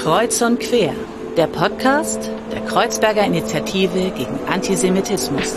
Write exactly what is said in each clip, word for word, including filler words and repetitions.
Kreuz und Quer, der Podcast der Kreuzberger Initiative gegen Antisemitismus.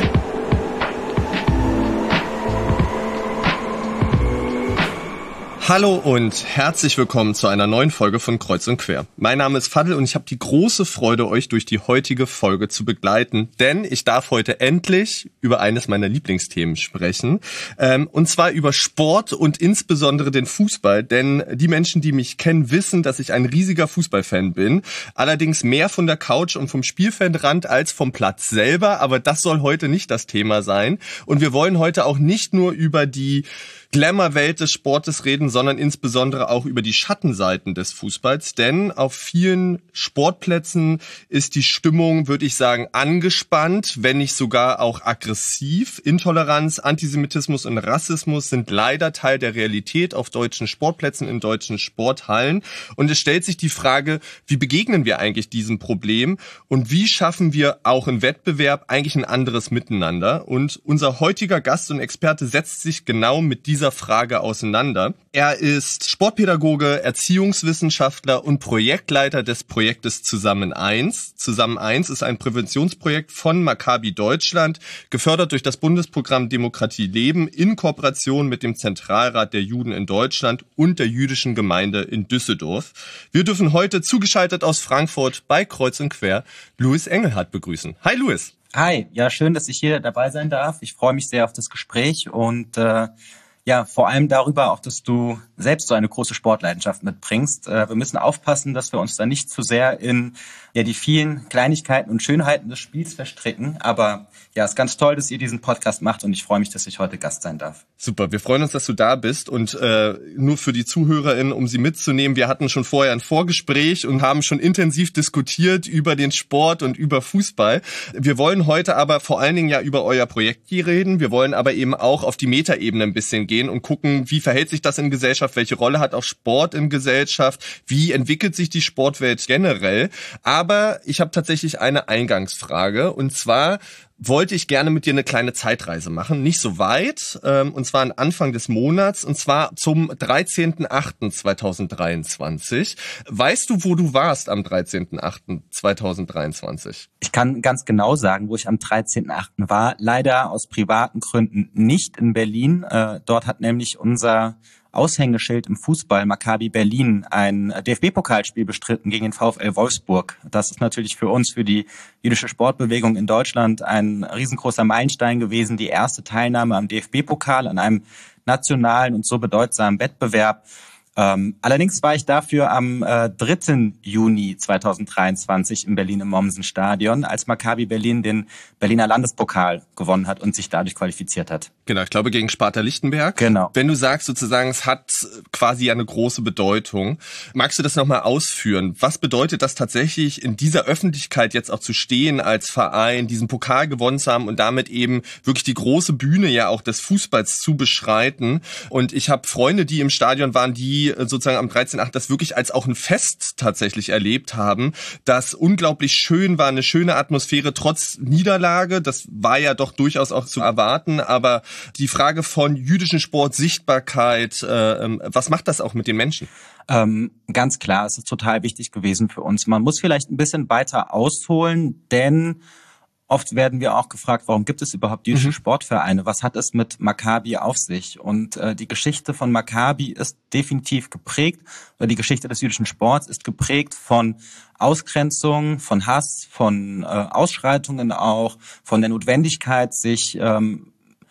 Hallo und herzlich willkommen zu einer neuen Folge von Kreuz und Quer. Mein Name ist Fadl und ich habe die große Freude, euch durch die heutige Folge zu begleiten, denn ich darf heute endlich über eines meiner Lieblingsthemen sprechen, ähm, und zwar über Sport und insbesondere den Fußball, denn die Menschen, die mich kennen, wissen, dass ich ein riesiger Fußballfan bin, allerdings mehr von der Couch und vom Spielfeldrand als vom Platz selber, aber das soll heute nicht das Thema sein und wir wollen heute auch nicht nur über die Glamour-Welt des Sportes reden, sondern insbesondere auch über die Schattenseiten des Fußballs, denn auf vielen Sportplätzen ist die Stimmung, würde ich sagen, angespannt, wenn nicht sogar auch aggressiv. Intoleranz, Antisemitismus und Rassismus sind leider Teil der Realität auf deutschen Sportplätzen, in deutschen Sporthallen und es stellt sich die Frage, wie begegnen wir eigentlich diesem Problem und wie schaffen wir auch im Wettbewerb eigentlich ein anderes Miteinander, und unser heutiger Gast und Experte setzt sich genau mit dieser Frage auseinander. Er ist Sportpädagoge, Erziehungswissenschaftler und Projektleiter des Projektes Zusammen eins. Zusammen eins ist ein Präventionsprojekt von Maccabi Deutschland, gefördert durch das Bundesprogramm Demokratie leben in Kooperation mit dem Zentralrat der Juden in Deutschland und der jüdischen Gemeinde in Düsseldorf. Wir dürfen heute zugeschaltet aus Frankfurt bei Kreuz und Quer Louis Engelhardt begrüßen. Hi Louis. Hi, ja, schön, dass ich hier dabei sein darf. Ich freue mich sehr auf das Gespräch und äh, ja, vor allem darüber auch, dass du selbst so eine große Sportleidenschaft mitbringst. Äh, wir müssen aufpassen, dass wir uns da nicht zu sehr in ja die vielen Kleinigkeiten und Schönheiten des Spiels verstricken. Aber ja, es ist ganz toll, dass ihr diesen Podcast macht und ich freue mich, dass ich heute Gast sein darf. Super, wir freuen uns, dass du da bist und äh, nur für die ZuhörerInnen, um sie mitzunehmen, wir hatten schon vorher ein Vorgespräch und haben schon intensiv diskutiert über den Sport und über Fußball. Wir wollen heute aber vor allen Dingen ja über euer Projekt hier reden. Wir wollen aber eben auch auf die Metaebene ein bisschen gehen und gucken, wie verhält sich das in Gesellschaft, welche Rolle hat auch Sport in Gesellschaft, wie entwickelt sich die Sportwelt generell. Aber ich habe tatsächlich eine Eingangsfrage, und zwar wollte ich gerne mit dir eine kleine Zeitreise machen, nicht so weit, ähm, und zwar an Anfang des Monats, und zwar zum dreizehnten achten zweitausenddreiundzwanzig. Weißt du, wo du warst am dreizehnten achten zweitausenddreiundzwanzig? Ich kann ganz genau sagen, wo ich am dreizehnten achten war. Leider aus privaten Gründen nicht in Berlin. Äh, dort hat nämlich unser Aushängeschild im Fußball Maccabi Berlin ein D F B-Pokalspiel bestritten gegen den VfL Wolfsburg. Das ist natürlich für uns, für die jüdische Sportbewegung in Deutschland, ein riesengroßer Meilenstein gewesen. Die erste Teilnahme am D F B-Pokal, an einem nationalen und so bedeutsamen Wettbewerb. Ähm, allerdings war ich dafür am äh, dritten Juni zweitausenddreiundzwanzig in Berlin im Mommsen-Stadion, als Maccabi Berlin den Berliner Landespokal gewonnen hat und sich dadurch qualifiziert hat. Genau, ich glaube gegen Sparta Lichtenberg. Genau. Wenn du sagst sozusagen, es hat quasi eine große Bedeutung, magst du das nochmal ausführen? Was bedeutet das tatsächlich, in dieser Öffentlichkeit jetzt auch zu stehen als Verein, diesen Pokal gewonnen zu haben und damit eben wirklich die große Bühne ja auch des Fußballs zu beschreiten? Und ich habe Freunde, die im Stadion waren, die sozusagen am dreizehnten achten das wirklich als auch ein Fest tatsächlich erlebt haben, das unglaublich schön war, eine schöne Atmosphäre trotz Niederlage. Das war ja doch durchaus auch zu erwarten, aber die Frage von jüdischen Sport, Sichtbarkeit, äh, was macht das auch mit den Menschen? Ähm, ganz klar, es ist total wichtig gewesen für uns. Man muss vielleicht ein bisschen weiter ausholen, denn oft werden wir auch gefragt, warum gibt es überhaupt jüdische mhm. Sportvereine? Was hat es mit Maccabi auf sich? Und äh, die Geschichte von Maccabi ist definitiv geprägt, oder die Geschichte des jüdischen Sports ist geprägt von Ausgrenzung, von Hass, von äh, Ausschreitungen auch, von der Notwendigkeit, sich ähm,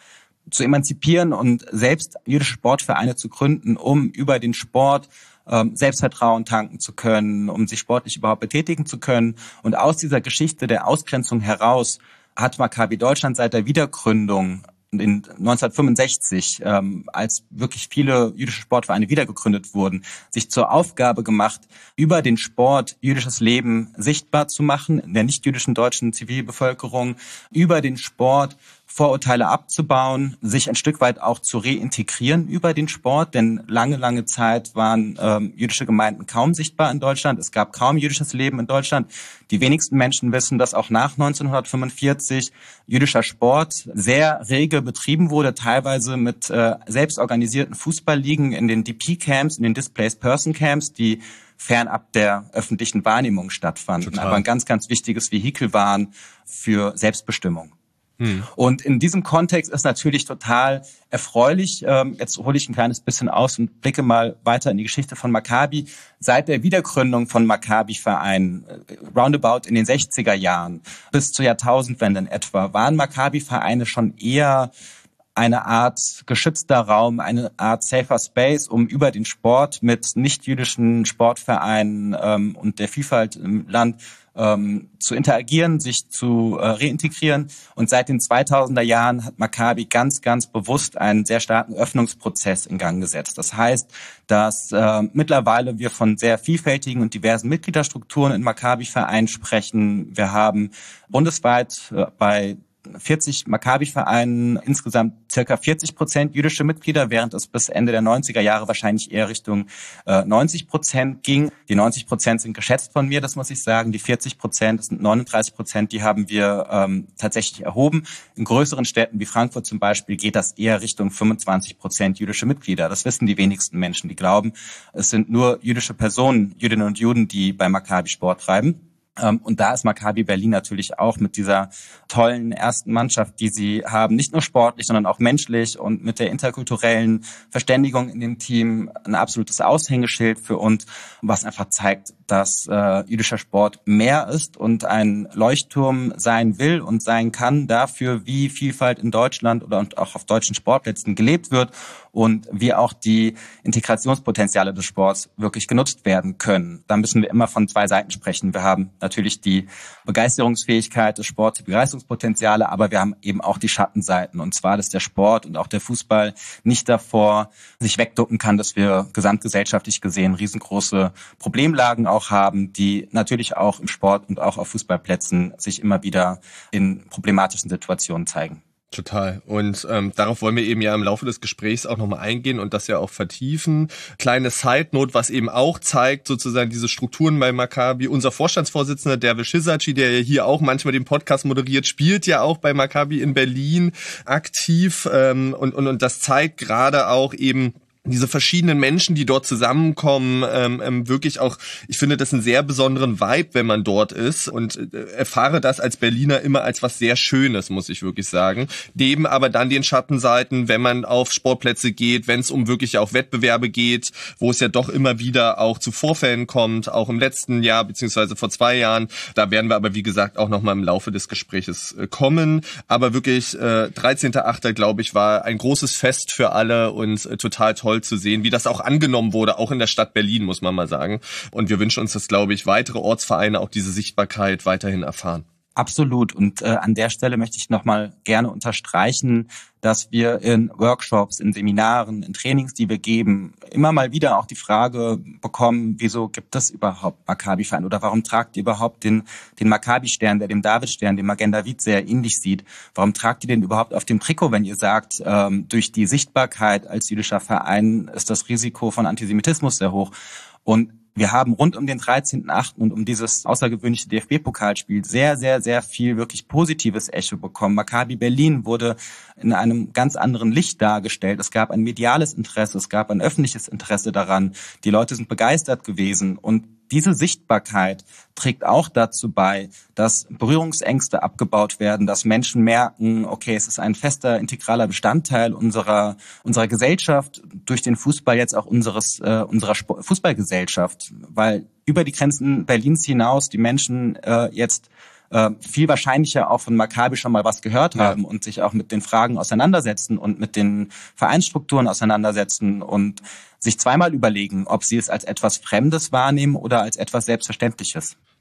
zu emanzipieren und selbst jüdische Sportvereine zu gründen, um über den Sport ähm, Selbstvertrauen tanken zu können, um sich sportlich überhaupt betätigen zu können. Und aus dieser Geschichte der Ausgrenzung heraus hat Maccabi Deutschland seit der Wiedergründung in neunzehnhundertfünfundsechzig, ähm, als wirklich viele jüdische Sportvereine wiedergegründet wurden, sich zur Aufgabe gemacht, über den Sport jüdisches Leben sichtbar zu machen, in der nicht-jüdischen deutschen Zivilbevölkerung, über den Sport Vorurteile abzubauen, sich ein Stück weit auch zu reintegrieren über den Sport, denn lange, lange Zeit waren ähm, jüdische Gemeinden kaum sichtbar in Deutschland. Es gab kaum jüdisches Leben in Deutschland. Die wenigsten Menschen wissen, dass auch nach neunzehnhundertfünfundvierzig jüdischer Sport sehr rege betrieben wurde, teilweise mit äh, selbstorganisierten Fußballligen in den D P-Camps, in den Displaced Person Camps, die fernab der öffentlichen Wahrnehmung stattfanden, Total. aber ein ganz, ganz wichtiges Vehikel waren für Selbstbestimmung. Hm. Und in diesem Kontext ist natürlich total erfreulich, ähm, jetzt hole ich ein kleines bisschen aus und blicke mal weiter in die Geschichte von Maccabi. Seit der Wiedergründung von Maccabi-Vereinen, äh, roundabout in den sechziger Jahren bis zur Jahrtausendwende in etwa, waren Maccabi-Vereine schon eher eine Art geschützter Raum, eine Art safer Space, um über den Sport mit nicht-jüdischen Sportvereinen ähm, und der Vielfalt im Land ähm, zu interagieren, sich zu äh, reintegrieren. Und seit den zweitausender Jahren hat Maccabi ganz, ganz bewusst einen sehr starken Öffnungsprozess in Gang gesetzt. Das heißt, dass äh, mittlerweile wir von sehr vielfältigen und diversen Mitgliederstrukturen in Maccabi-Vereinen sprechen. Wir haben bundesweit äh, bei vierzig Maccabi-Vereinen insgesamt circa vierzig Prozent jüdische Mitglieder, während es bis Ende der neunziger Jahre wahrscheinlich eher Richtung äh, neunzig Prozent ging. Die neunzig Prozent sind geschätzt von mir, das muss ich sagen. Die vierzig Prozent, das sind neununddreißig Prozent, die haben wir ähm, tatsächlich erhoben. In größeren Städten wie Frankfurt zum Beispiel geht das eher Richtung fünfundzwanzig Prozent jüdische Mitglieder. Das wissen die wenigsten Menschen, die glauben, es sind nur jüdische Personen, Jüdinnen und Juden, die bei Maccabi Sport treiben. Und da ist Maccabi Berlin natürlich auch mit dieser tollen ersten Mannschaft, die sie haben, nicht nur sportlich, sondern auch menschlich und mit der interkulturellen Verständigung in dem Team ein absolutes Aushängeschild für uns, was einfach zeigt, dass äh, jüdischer Sport mehr ist und ein Leuchtturm sein will und sein kann dafür, wie Vielfalt in Deutschland oder und auch auf deutschen Sportplätzen gelebt wird und wie auch die Integrationspotenziale des Sports wirklich genutzt werden können. Da müssen wir immer von zwei Seiten sprechen. Wir haben natürlich die Begeisterungsfähigkeit des Sports, die Begeisterungspotenziale, aber wir haben eben auch die Schattenseiten. Und zwar, dass der Sport und auch der Fußball nicht davor sich wegducken kann, dass wir gesamtgesellschaftlich gesehen riesengroße Problemlagen auch haben, die natürlich auch im Sport und auch auf Fußballplätzen sich immer wieder in problematischen Situationen zeigen. Total. Und ähm, darauf wollen wir eben ja im Laufe des Gesprächs auch nochmal eingehen und das ja auch vertiefen. Kleine Side-Note, was eben auch zeigt, sozusagen diese Strukturen bei Maccabi. Unser Vorstandsvorsitzender, Dervish Hisaci, der ja hier auch manchmal den Podcast moderiert, spielt ja auch bei Maccabi in Berlin aktiv. Ähm, und, und, und das zeigt gerade auch eben diese verschiedenen Menschen, die dort zusammenkommen, ähm, ähm, wirklich auch, ich finde das einen sehr besonderen Vibe, wenn man dort ist und äh, erfahre das als Berliner immer als was sehr Schönes, muss ich wirklich sagen. Neben aber dann den Schattenseiten, wenn man auf Sportplätze geht, wenn es um wirklich auch Wettbewerbe geht, wo es ja doch immer wieder auch zu Vorfällen kommt, auch im letzten Jahr beziehungsweise vor zwei Jahren. Da werden wir aber, wie gesagt, auch nochmal im Laufe des Gespräches äh, kommen. Aber wirklich, äh, dreizehnter achter glaube ich, war ein großes Fest für alle und äh, total toll zu sehen, wie das auch angenommen wurde, auch in der Stadt Berlin, muss man mal sagen. Und wir wünschen uns, dass, glaube ich, weitere Ortsvereine auch diese Sichtbarkeit weiterhin erfahren. Absolut. Und äh, an der Stelle möchte ich nochmal gerne unterstreichen, dass wir in Workshops, in Seminaren, in Trainings, die wir geben, immer mal wieder auch die Frage bekommen, wieso gibt es überhaupt Maccabi-Verein oder warum tragt ihr überhaupt den den Maccabi-Stern, der dem David-Stern, dem Magen-David sehr ähnlich sieht? Warum tragt ihr den überhaupt auf dem Trikot, wenn ihr sagt, ähm, durch die Sichtbarkeit als jüdischer Verein ist das Risiko von Antisemitismus sehr hoch? Und wir haben rund um den dreizehnten achten und um dieses außergewöhnliche D F B-Pokalspiel sehr, sehr, sehr viel wirklich positives Echo bekommen. Maccabi Berlin wurde in einem ganz anderen Licht dargestellt. Es gab ein mediales Interesse, es gab ein öffentliches Interesse daran. Die Leute sind begeistert gewesen und diese Sichtbarkeit trägt auch dazu bei, dass Berührungsängste abgebaut werden, dass Menschen merken, okay, es ist ein fester, integraler Bestandteil unserer unserer Gesellschaft, durch den Fußball jetzt auch unseres äh, unserer Sport- Fußballgesellschaft, weil über die Grenzen Berlins hinaus die Menschen äh, jetzt äh, viel wahrscheinlicher auch von Maccabi schon mal was gehört haben ja. und sich auch mit den Fragen auseinandersetzen und mit den Vereinsstrukturen auseinandersetzen und sich zweimal überlegen, ob sie es als etwas Fremdes wahrnehmen oder als etwas Selbstverständliches.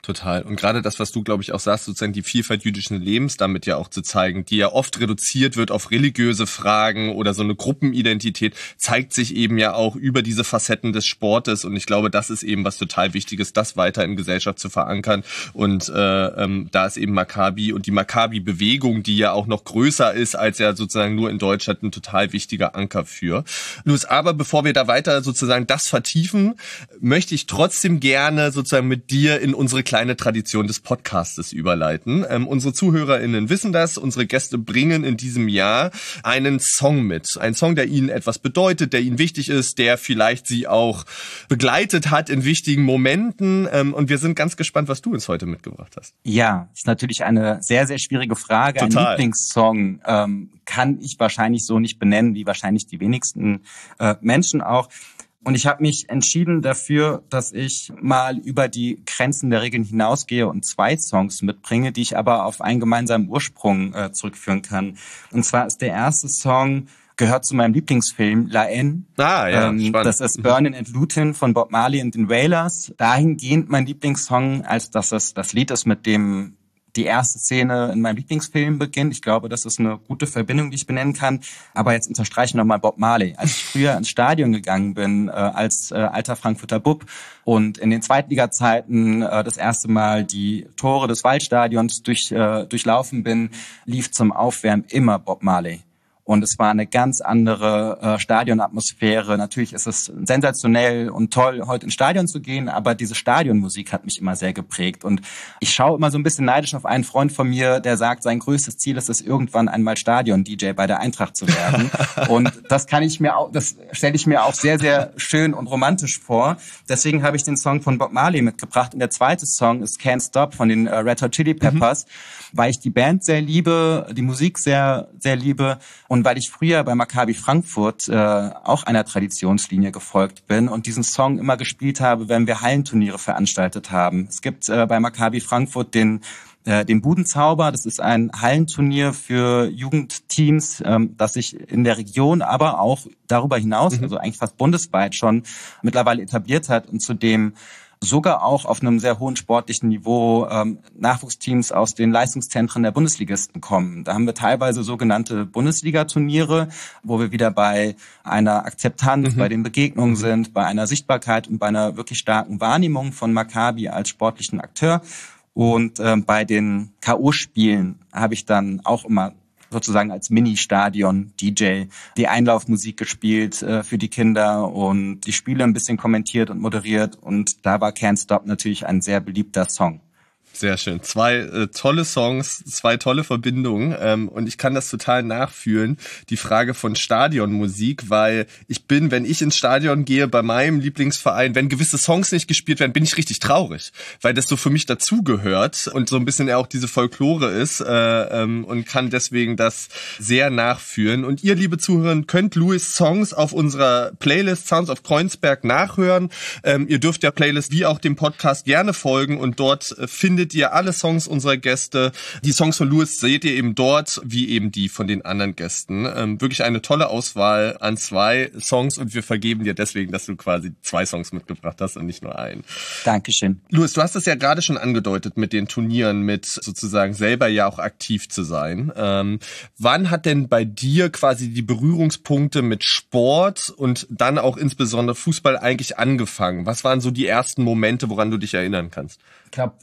Total. Und gerade das, was du, glaube ich, auch sagst, sozusagen die Vielfalt jüdischen Lebens damit ja auch zu zeigen, die ja oft reduziert wird auf religiöse Fragen oder so eine Gruppenidentität, zeigt sich eben ja auch über diese Facetten des Sportes. Und ich glaube, das ist eben was total Wichtiges, das weiter in Gesellschaft zu verankern. Und äh, ähm, da ist eben Maccabi und die Maccabi-Bewegung, die ja auch noch größer ist als ja sozusagen nur in Deutschland, ein total wichtiger Anker für. Luis, aber bevor wir da weiter sozusagen das vertiefen, möchte ich trotzdem gerne sozusagen mit dir in unsere kleine Tradition des Podcastes überleiten. Ähm, unsere ZuhörerInnen wissen das. Unsere Gäste bringen in diesem Jahr einen Song mit. Ein Song, der ihnen etwas bedeutet, der ihnen wichtig ist, der vielleicht sie auch begleitet hat in wichtigen Momenten. Ähm, und wir sind ganz gespannt, was du uns heute mitgebracht hast. Ja, ist natürlich eine sehr, sehr schwierige Frage. Total. Ein Lieblingssong ähm, kann ich wahrscheinlich so nicht benennen, wie wahrscheinlich die wenigsten äh, Menschen auch. Und ich habe mich entschieden dafür, dass ich mal über die Grenzen der Regeln hinausgehe und zwei Songs mitbringe, die ich aber auf einen gemeinsamen Ursprung äh, zurückführen kann. Und zwar ist der erste Song, gehört zu meinem Lieblingsfilm La Haine. Ah, ja, ähm, spannend. Das ist Burnin' and Lutin von Bob Marley und den Wailers. Dahingehend mein Lieblingssong, als dass es das Lied ist, mit dem die erste Szene in meinem Lieblingsfilm beginnt. Ich glaube, das ist eine gute Verbindung, die ich benennen kann. Aber jetzt unterstreiche ich nochmal Bob Marley. Als ich früher ins Stadion gegangen bin, äh, als äh, alter Frankfurter Bub und in den Zweitliga-Zeiten äh, das erste Mal die Tore des Waldstadions durch, äh, durchlaufen bin, lief zum Aufwärmen immer Bob Marley. Und es war eine ganz andere äh, Stadionatmosphäre. Natürlich ist es sensationell und toll, heute ins Stadion zu gehen, aber diese Stadionmusik hat mich immer sehr geprägt. Und ich schaue immer so ein bisschen neidisch auf einen Freund von mir, der sagt, sein größtes Ziel ist es, irgendwann einmal Stadion-D J bei der Eintracht zu werden. Und das kann ich mir auch, das stelle ich mir auch sehr, sehr schön und romantisch vor. Deswegen habe ich den Song von Bob Marley mitgebracht. Und der zweite Song ist Can't Stop von den äh, Red Hot Chili Peppers, mhm. weil ich die Band sehr liebe, die Musik sehr, sehr liebe. Und weil ich früher bei Maccabi Frankfurt äh, auch einer Traditionslinie gefolgt bin und diesen Song immer gespielt habe, wenn wir Hallenturniere veranstaltet haben. Es gibt äh, bei Maccabi Frankfurt den äh, den Budenzauber. Das ist ein Hallenturnier für Jugendteams, ähm, das sich in der Region, aber auch darüber hinaus, mhm. also eigentlich fast bundesweit schon mittlerweile etabliert hat und zu dem sogar auch auf einem sehr hohen sportlichen Niveau ähm, Nachwuchsteams aus den Leistungszentren der Bundesligisten kommen. Da haben wir teilweise sogenannte Bundesliga-Turniere, wo wir wieder bei einer Akzeptanz, mhm. bei den Begegnungen sind, bei einer Sichtbarkeit und bei einer wirklich starken Wahrnehmung von Maccabi als sportlichen Akteur. Und ähm, bei den K O-Spielen habe ich dann auch immer sozusagen als Mini-Stadion-D J die Einlaufmusik gespielt äh, für die Kinder und die Spiele ein bisschen kommentiert und moderiert. Und da war Can't Stop natürlich ein sehr beliebter Song. Sehr schön. Zwei äh, tolle Songs, zwei tolle Verbindungen ähm, und ich kann das total nachfühlen, die Frage von Stadionmusik, weil ich bin, wenn ich ins Stadion gehe bei meinem Lieblingsverein, wenn gewisse Songs nicht gespielt werden, bin ich richtig traurig, weil das so für mich dazugehört und so ein bisschen auch diese Folklore ist äh, ähm, und kann deswegen das sehr nachfühlen. Und ihr, liebe Zuhörer, könnt Louis Songs auf unserer Playlist Sounds of Kreuzberg nachhören. Ähm, ihr dürft der Playlist wie auch dem Podcast gerne folgen und dort äh, findet ihr alle Songs unserer Gäste. Die Songs von Louis seht ihr eben dort, wie eben die von den anderen Gästen. Ähm, wirklich eine tolle Auswahl an zwei Songs und wir vergeben dir deswegen, dass du quasi zwei Songs mitgebracht hast und nicht nur einen. Dankeschön. Louis, du hast es ja gerade schon angedeutet mit den Turnieren, mit sozusagen selber ja auch aktiv zu sein. Ähm, wann hat denn bei dir quasi die Berührungspunkte mit Sport und dann auch insbesondere Fußball eigentlich angefangen? Was waren so die ersten Momente, woran du dich erinnern kannst? Ich glaube,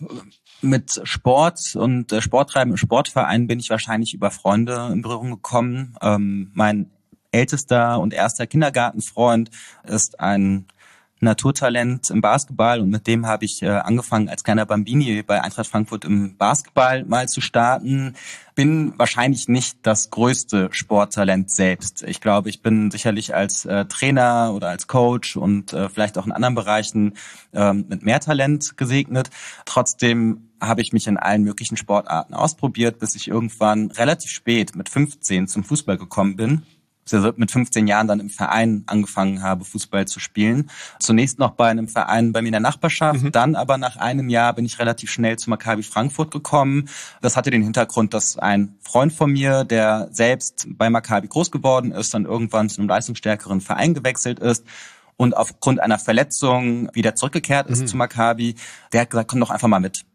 mit Sport und äh, Sporttreiben im Sportverein bin ich wahrscheinlich über Freunde in Berührung gekommen. Ähm, mein ältester und erster Kindergartenfreund ist ein Naturtalent im Basketball und mit dem habe ich äh, angefangen als kleiner Bambini bei Eintracht Frankfurt im Basketball mal zu starten. Bin wahrscheinlich nicht das größte Sporttalent selbst. Ich glaube, ich bin sicherlich als äh, Trainer oder als Coach und äh, vielleicht auch in anderen Bereichen äh, mit mehr Talent gesegnet. Trotzdem habe ich mich in allen möglichen Sportarten ausprobiert, bis ich irgendwann relativ spät mit fünfzehn zum Fußball gekommen bin. Also mit fünfzehn Jahren dann im Verein angefangen habe, Fußball zu spielen. Zunächst noch bei einem Verein bei mir in der Nachbarschaft, mhm. dann aber nach einem Jahr bin ich relativ schnell zu Maccabi Frankfurt gekommen. Das hatte den Hintergrund, dass ein Freund von mir, der selbst bei Maccabi groß geworden ist, dann irgendwann zu einem leistungsstärkeren Verein gewechselt ist und aufgrund einer Verletzung wieder zurückgekehrt ist mhm. zu Maccabi. Der hat gesagt, komm doch einfach mal mit.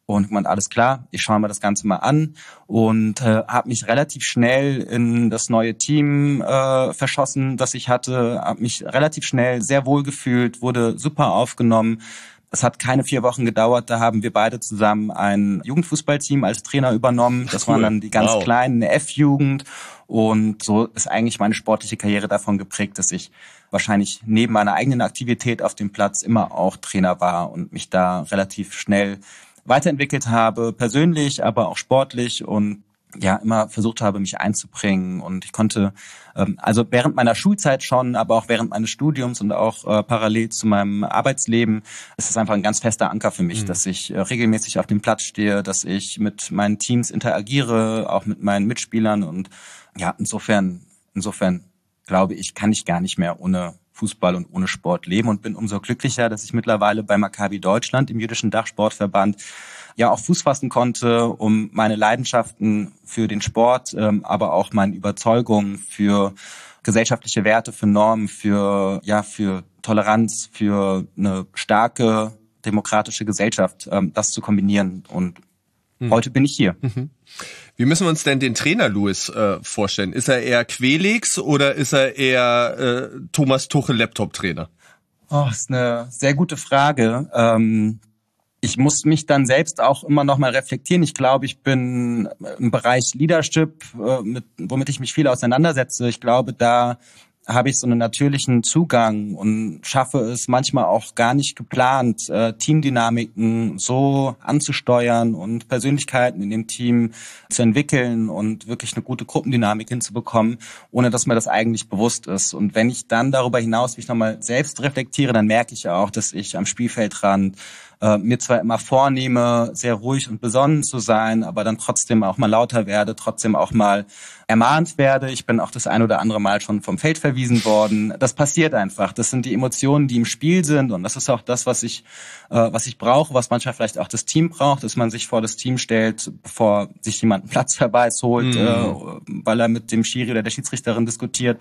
Und man, alles klar, ich schaue mir das Ganze mal an und äh, habe mich relativ schnell in das neue Team äh, verschossen, das ich hatte, habe mich relativ schnell sehr wohl gefühlt, wurde super aufgenommen. Es hat keine vier Wochen gedauert, da haben wir beide zusammen ein Jugendfußballteam als Trainer übernommen. Das cool. waren dann die ganz wow. kleinen, eine F-Jugend. Und so ist eigentlich meine sportliche Karriere davon geprägt, dass ich wahrscheinlich neben meiner eigenen Aktivität auf dem Platz immer auch Trainer war und mich da relativ schnell weiterentwickelt habe, persönlich, aber auch sportlich und ja, immer versucht habe, mich einzubringen. Und ich konnte, ähm, also während meiner Schulzeit schon, aber auch während meines Studiums und auch äh, parallel zu meinem Arbeitsleben, ist es einfach ein ganz fester Anker für mich, mhm. dass ich äh, regelmäßig auf dem Platz stehe, dass ich mit meinen Teams interagiere, auch mit meinen Mitspielern. Und ja, insofern, insofern glaube ich, kann ich gar nicht mehr ohne Fußball und ohne Sport leben und bin umso glücklicher, dass ich mittlerweile bei Maccabi Deutschland, im jüdischen Dachsportverband, ja auch Fuß fassen konnte, um meine Leidenschaften für den Sport, ähm, aber auch meine Überzeugungen für gesellschaftliche Werte, für Normen, für ja für Toleranz, für eine starke demokratische Gesellschaft, ähm, das zu kombinieren. Und hm. heute bin ich hier. Mhm. Wie müssen wir uns denn den Trainer Louis äh, vorstellen? Ist er eher Quelix oder ist er eher äh, Thomas Tuchel Laptop-Trainer? Oh, ist eine sehr gute Frage. Ähm, ich muss mich dann selbst auch immer noch mal reflektieren. Ich glaube, ich bin im Bereich Leadership, äh, mit, womit ich mich viel auseinandersetze. Ich glaube, da habe ich so einen natürlichen Zugang und schaffe es manchmal auch gar nicht geplant, äh, Teamdynamiken so anzusteuern und Persönlichkeiten in dem Team zu entwickeln und wirklich eine gute Gruppendynamik hinzubekommen, ohne dass mir das eigentlich bewusst ist. Und wenn ich dann darüber hinaus mich nochmal selbst reflektiere, dann merke ich auch, dass ich am Spielfeldrand äh, mir zwar immer vornehme, sehr ruhig und besonnen zu sein, aber dann trotzdem auch mal lauter werde, trotzdem auch mal ermahnt werde. Ich bin auch das ein oder andere Mal schon vom Feld verwiesen worden. Das passiert einfach. Das sind die Emotionen, die im Spiel sind, und das ist auch das, was ich, äh, was ich brauche, was manchmal vielleicht auch das Team braucht, dass man sich vor das Team stellt, bevor sich jemand einen Platzverweis holt, mhm. äh, weil er mit dem Schiri oder der Schiedsrichterin diskutiert.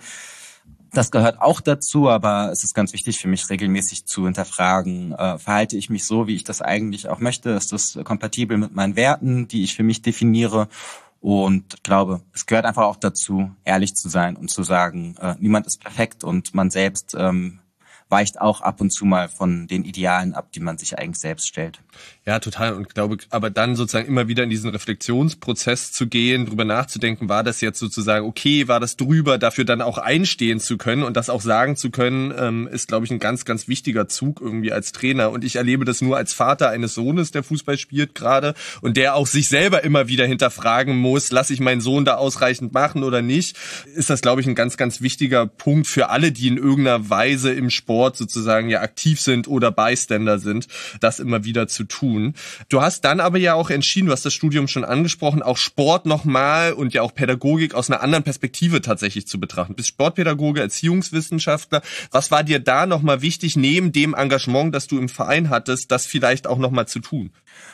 Das gehört auch dazu, aber es ist ganz wichtig für mich, regelmäßig zu hinterfragen, äh, verhalte ich mich so, wie ich das eigentlich auch möchte? Ist das kompatibel mit meinen Werten, die ich für mich definiere? Und ich glaube, es gehört einfach auch dazu, ehrlich zu sein und zu sagen, äh, niemand ist perfekt und man selbst ähm, weicht auch ab und zu mal von den Idealen ab, die man sich eigentlich selbst stellt. Ja, total. Und glaube, aber dann sozusagen immer wieder in diesen Reflexionsprozess zu gehen, drüber nachzudenken, war das jetzt sozusagen okay, war das drüber, dafür dann auch einstehen zu können und das auch sagen zu können, ähm, ist, glaube ich, ein ganz, ganz wichtiger Zug irgendwie als Trainer. Und ich erlebe das nur als Vater eines Sohnes, der Fußball spielt gerade und der auch sich selber immer wieder hinterfragen muss, lasse ich meinen Sohn da ausreichend machen oder nicht, ist das, glaube ich, ein ganz, ganz wichtiger Punkt für alle, die in irgendeiner Weise im Sport sozusagen ja aktiv sind oder Bystander sind, das immer wieder zu tun. Du hast dann aber ja auch entschieden, du hast das Studium schon angesprochen, auch Sport nochmal und ja auch Pädagogik aus einer anderen Perspektive tatsächlich zu betrachten. Du bist Sportpädagoge, Erziehungswissenschaftler. Was war dir da nochmal wichtig, neben dem Engagement, das du im Verein hattest, das vielleicht auch nochmal zu tun?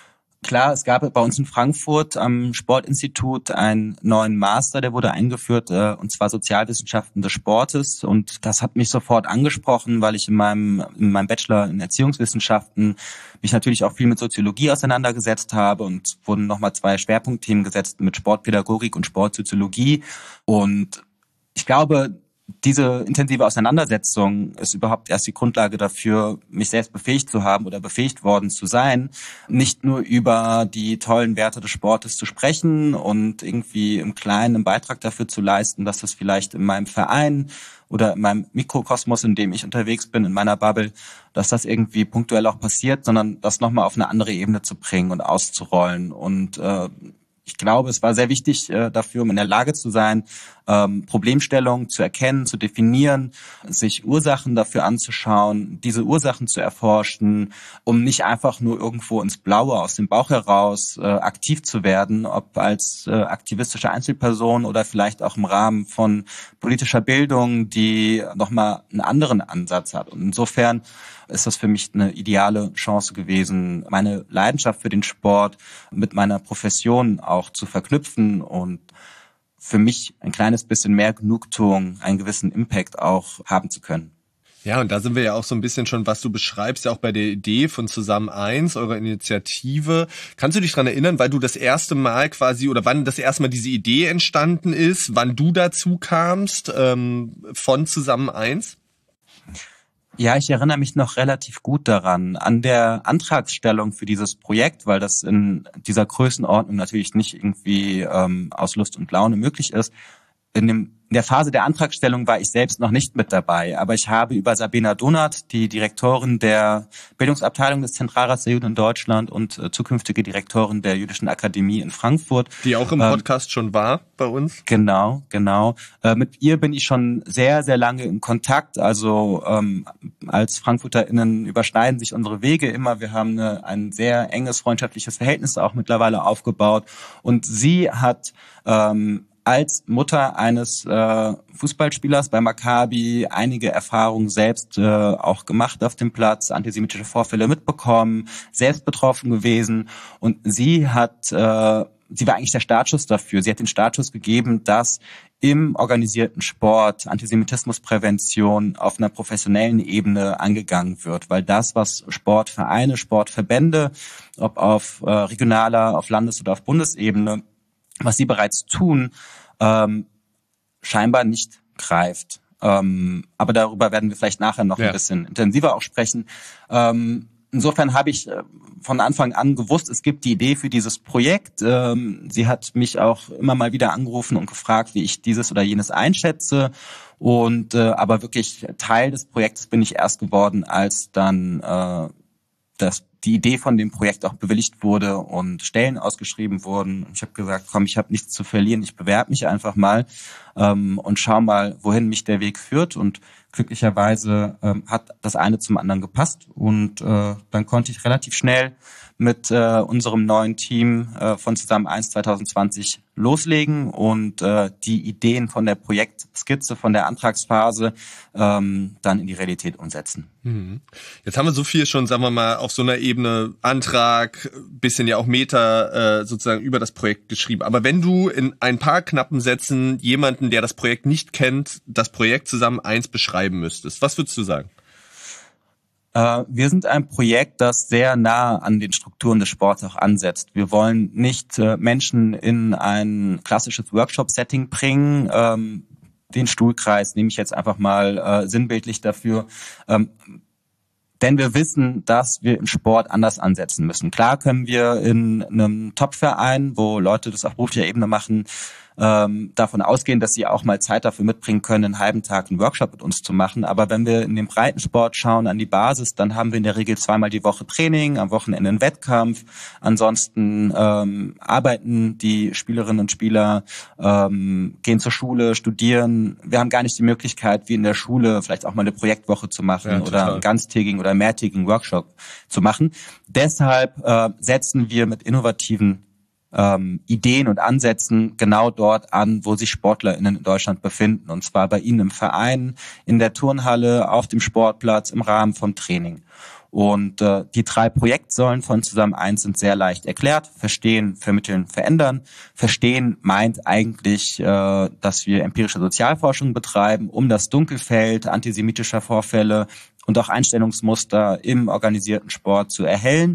Klar, es gab bei uns in Frankfurt am Sportinstitut einen neuen Master, der wurde eingeführt, äh, und zwar Sozialwissenschaften des Sportes. Und das hat mich sofort angesprochen, weil ich in meinem, in meinem Bachelor in Erziehungswissenschaften mich natürlich auch viel mit Soziologie auseinandergesetzt habe, und wurden nochmal zwei Schwerpunktthemen gesetzt mit Sportpädagogik und Sportsoziologie. Und ich glaube, diese intensive Auseinandersetzung ist überhaupt erst die Grundlage dafür, mich selbst befähigt zu haben oder befähigt worden zu sein, nicht nur über die tollen Werte des Sportes zu sprechen und irgendwie im Kleinen einen Beitrag dafür zu leisten, dass das vielleicht in meinem Verein oder in meinem Mikrokosmos, in dem ich unterwegs bin, in meiner Bubble, dass das irgendwie punktuell auch passiert, sondern das nochmal auf eine andere Ebene zu bringen und auszurollen. Und äh, ich glaube, es war sehr wichtig äh, dafür, um in der Lage zu sein, ähm, Problemstellungen zu erkennen, zu definieren, sich Ursachen dafür anzuschauen, diese Ursachen zu erforschen, um nicht einfach nur irgendwo ins Blaue aus dem Bauch heraus äh, aktiv zu werden, ob als äh, aktivistische Einzelperson oder vielleicht auch im Rahmen von politischer Bildung, die nochmal einen anderen Ansatz hat. Und insofern ist das für mich eine ideale Chance gewesen, meine Leidenschaft für den Sport mit meiner Profession auch zu verknüpfen und für mich ein kleines bisschen mehr Genugtuung, einen gewissen Impact auch haben zu können. Ja, und da sind wir ja auch so ein bisschen schon, was du beschreibst, ja auch bei der Idee von Zusammen eins, eurer Initiative. Kannst du dich dran erinnern, weil du das erste Mal quasi, oder wann das erste Mal diese Idee entstanden ist, wann du dazu kamst ähm, von Zusammen eins? Ja, ich erinnere mich noch relativ gut daran, an der Antragsstellung für dieses Projekt, weil das in dieser Größenordnung natürlich nicht irgendwie ähm, aus Lust und Laune möglich ist. In dem In der Phase der Antragstellung war ich selbst noch nicht mit dabei, aber ich habe über Sabina Donath, die Direktorin der Bildungsabteilung des Zentralrats der Juden in Deutschland und äh, zukünftige Direktorin der Jüdischen Akademie in Frankfurt. Die auch im Podcast ähm, schon war bei uns. Genau, genau. Äh, mit ihr bin ich schon sehr, sehr lange in Kontakt. Also ähm, als FrankfurterInnen überschneiden sich unsere Wege immer. Wir haben eine, ein sehr enges freundschaftliches Verhältnis auch mittlerweile aufgebaut. Und sie hat ähm, als Mutter eines äh, Fußballspielers bei Maccabi einige Erfahrungen selbst äh, auch gemacht auf dem Platz, antisemitische Vorfälle mitbekommen, selbst betroffen gewesen. Und sie hat, äh, sie war eigentlich der Startschuss dafür. Sie hat den Startschuss gegeben, dass im organisierten Sport Antisemitismusprävention auf einer professionellen Ebene angegangen wird, weil das, was Sportvereine, Sportverbände, ob auf äh, regionaler, auf Landes- oder auf Bundesebene, was sie bereits tun, ähm, scheinbar nicht greift. Ähm, aber darüber werden wir vielleicht nachher noch ja. ein bisschen intensiver auch sprechen. Ähm, insofern habe ich äh, von Anfang an gewusst, es gibt die Idee für dieses Projekt. Ähm, sie hat mich auch immer mal wieder angerufen und gefragt, wie ich dieses oder jenes einschätze. Und äh, aber wirklich Teil des Projektes bin ich erst geworden, als dann äh, das die Idee von dem Projekt auch bewilligt wurde und Stellen ausgeschrieben wurden. Ich habe gesagt, komm, ich habe nichts zu verlieren, ich bewerbe mich einfach mal ähm, und schau mal, wohin mich der Weg führt. Und glücklicherweise ähm, hat das eine zum anderen gepasst. Und äh, dann konnte ich relativ schnell mit äh, unserem neuen Team äh, von Zusammen eins zwanzig zwanzig loslegen und äh, die Ideen von der Projektskizze, von der Antragsphase ähm, dann in die Realität umsetzen. Mhm. Jetzt haben wir so viel schon, sagen wir mal, auf so einer Ebene Antrag, bisschen ja auch Meta äh, sozusagen über das Projekt geschrieben. Aber wenn du in ein paar knappen Sätzen jemanden, der das Projekt nicht kennt, das Projekt Zusammen eins beschreiben müsstest, was würdest du sagen? Wir sind ein Projekt, das sehr nah an den Strukturen des Sports auch ansetzt. Wir wollen nicht Menschen in ein klassisches Workshop-Setting bringen. Den Stuhlkreis nehme ich jetzt einfach mal sinnbildlich dafür. Denn wir wissen, dass wir im Sport anders ansetzen müssen. Klar können wir in einem Top-Verein, wo Leute das auf beruflicher Ebene machen, ähm, davon ausgehen, dass sie auch mal Zeit dafür mitbringen können, einen halben Tag einen Workshop mit uns zu machen. Aber wenn wir in den Breitensport schauen, an die Basis, dann haben wir in der Regel zweimal die Woche Training, am Wochenende einen Wettkampf. Ansonsten ähm, arbeiten die Spielerinnen und Spieler, ähm, gehen zur Schule, studieren. Wir haben gar nicht die Möglichkeit, wie in der Schule vielleicht auch mal eine Projektwoche zu machen ja, oder einen ganztägigen oder mehrtägigen Workshop zu machen. Deshalb äh, setzen wir mit innovativen Ähm, Ideen und Ansätzen genau dort an, wo sich SportlerInnen in Deutschland befinden. Und zwar bei ihnen im Verein, in der Turnhalle, auf dem Sportplatz, im Rahmen vom Training. Und äh, die drei Projektsäulen von Zusammen eins sind sehr leicht erklärt. Verstehen, vermitteln, verändern. Verstehen meint eigentlich, äh, dass wir empirische Sozialforschung betreiben, um das Dunkelfeld antisemitischer Vorfälle und auch Einstellungsmuster im organisierten Sport zu erhellen.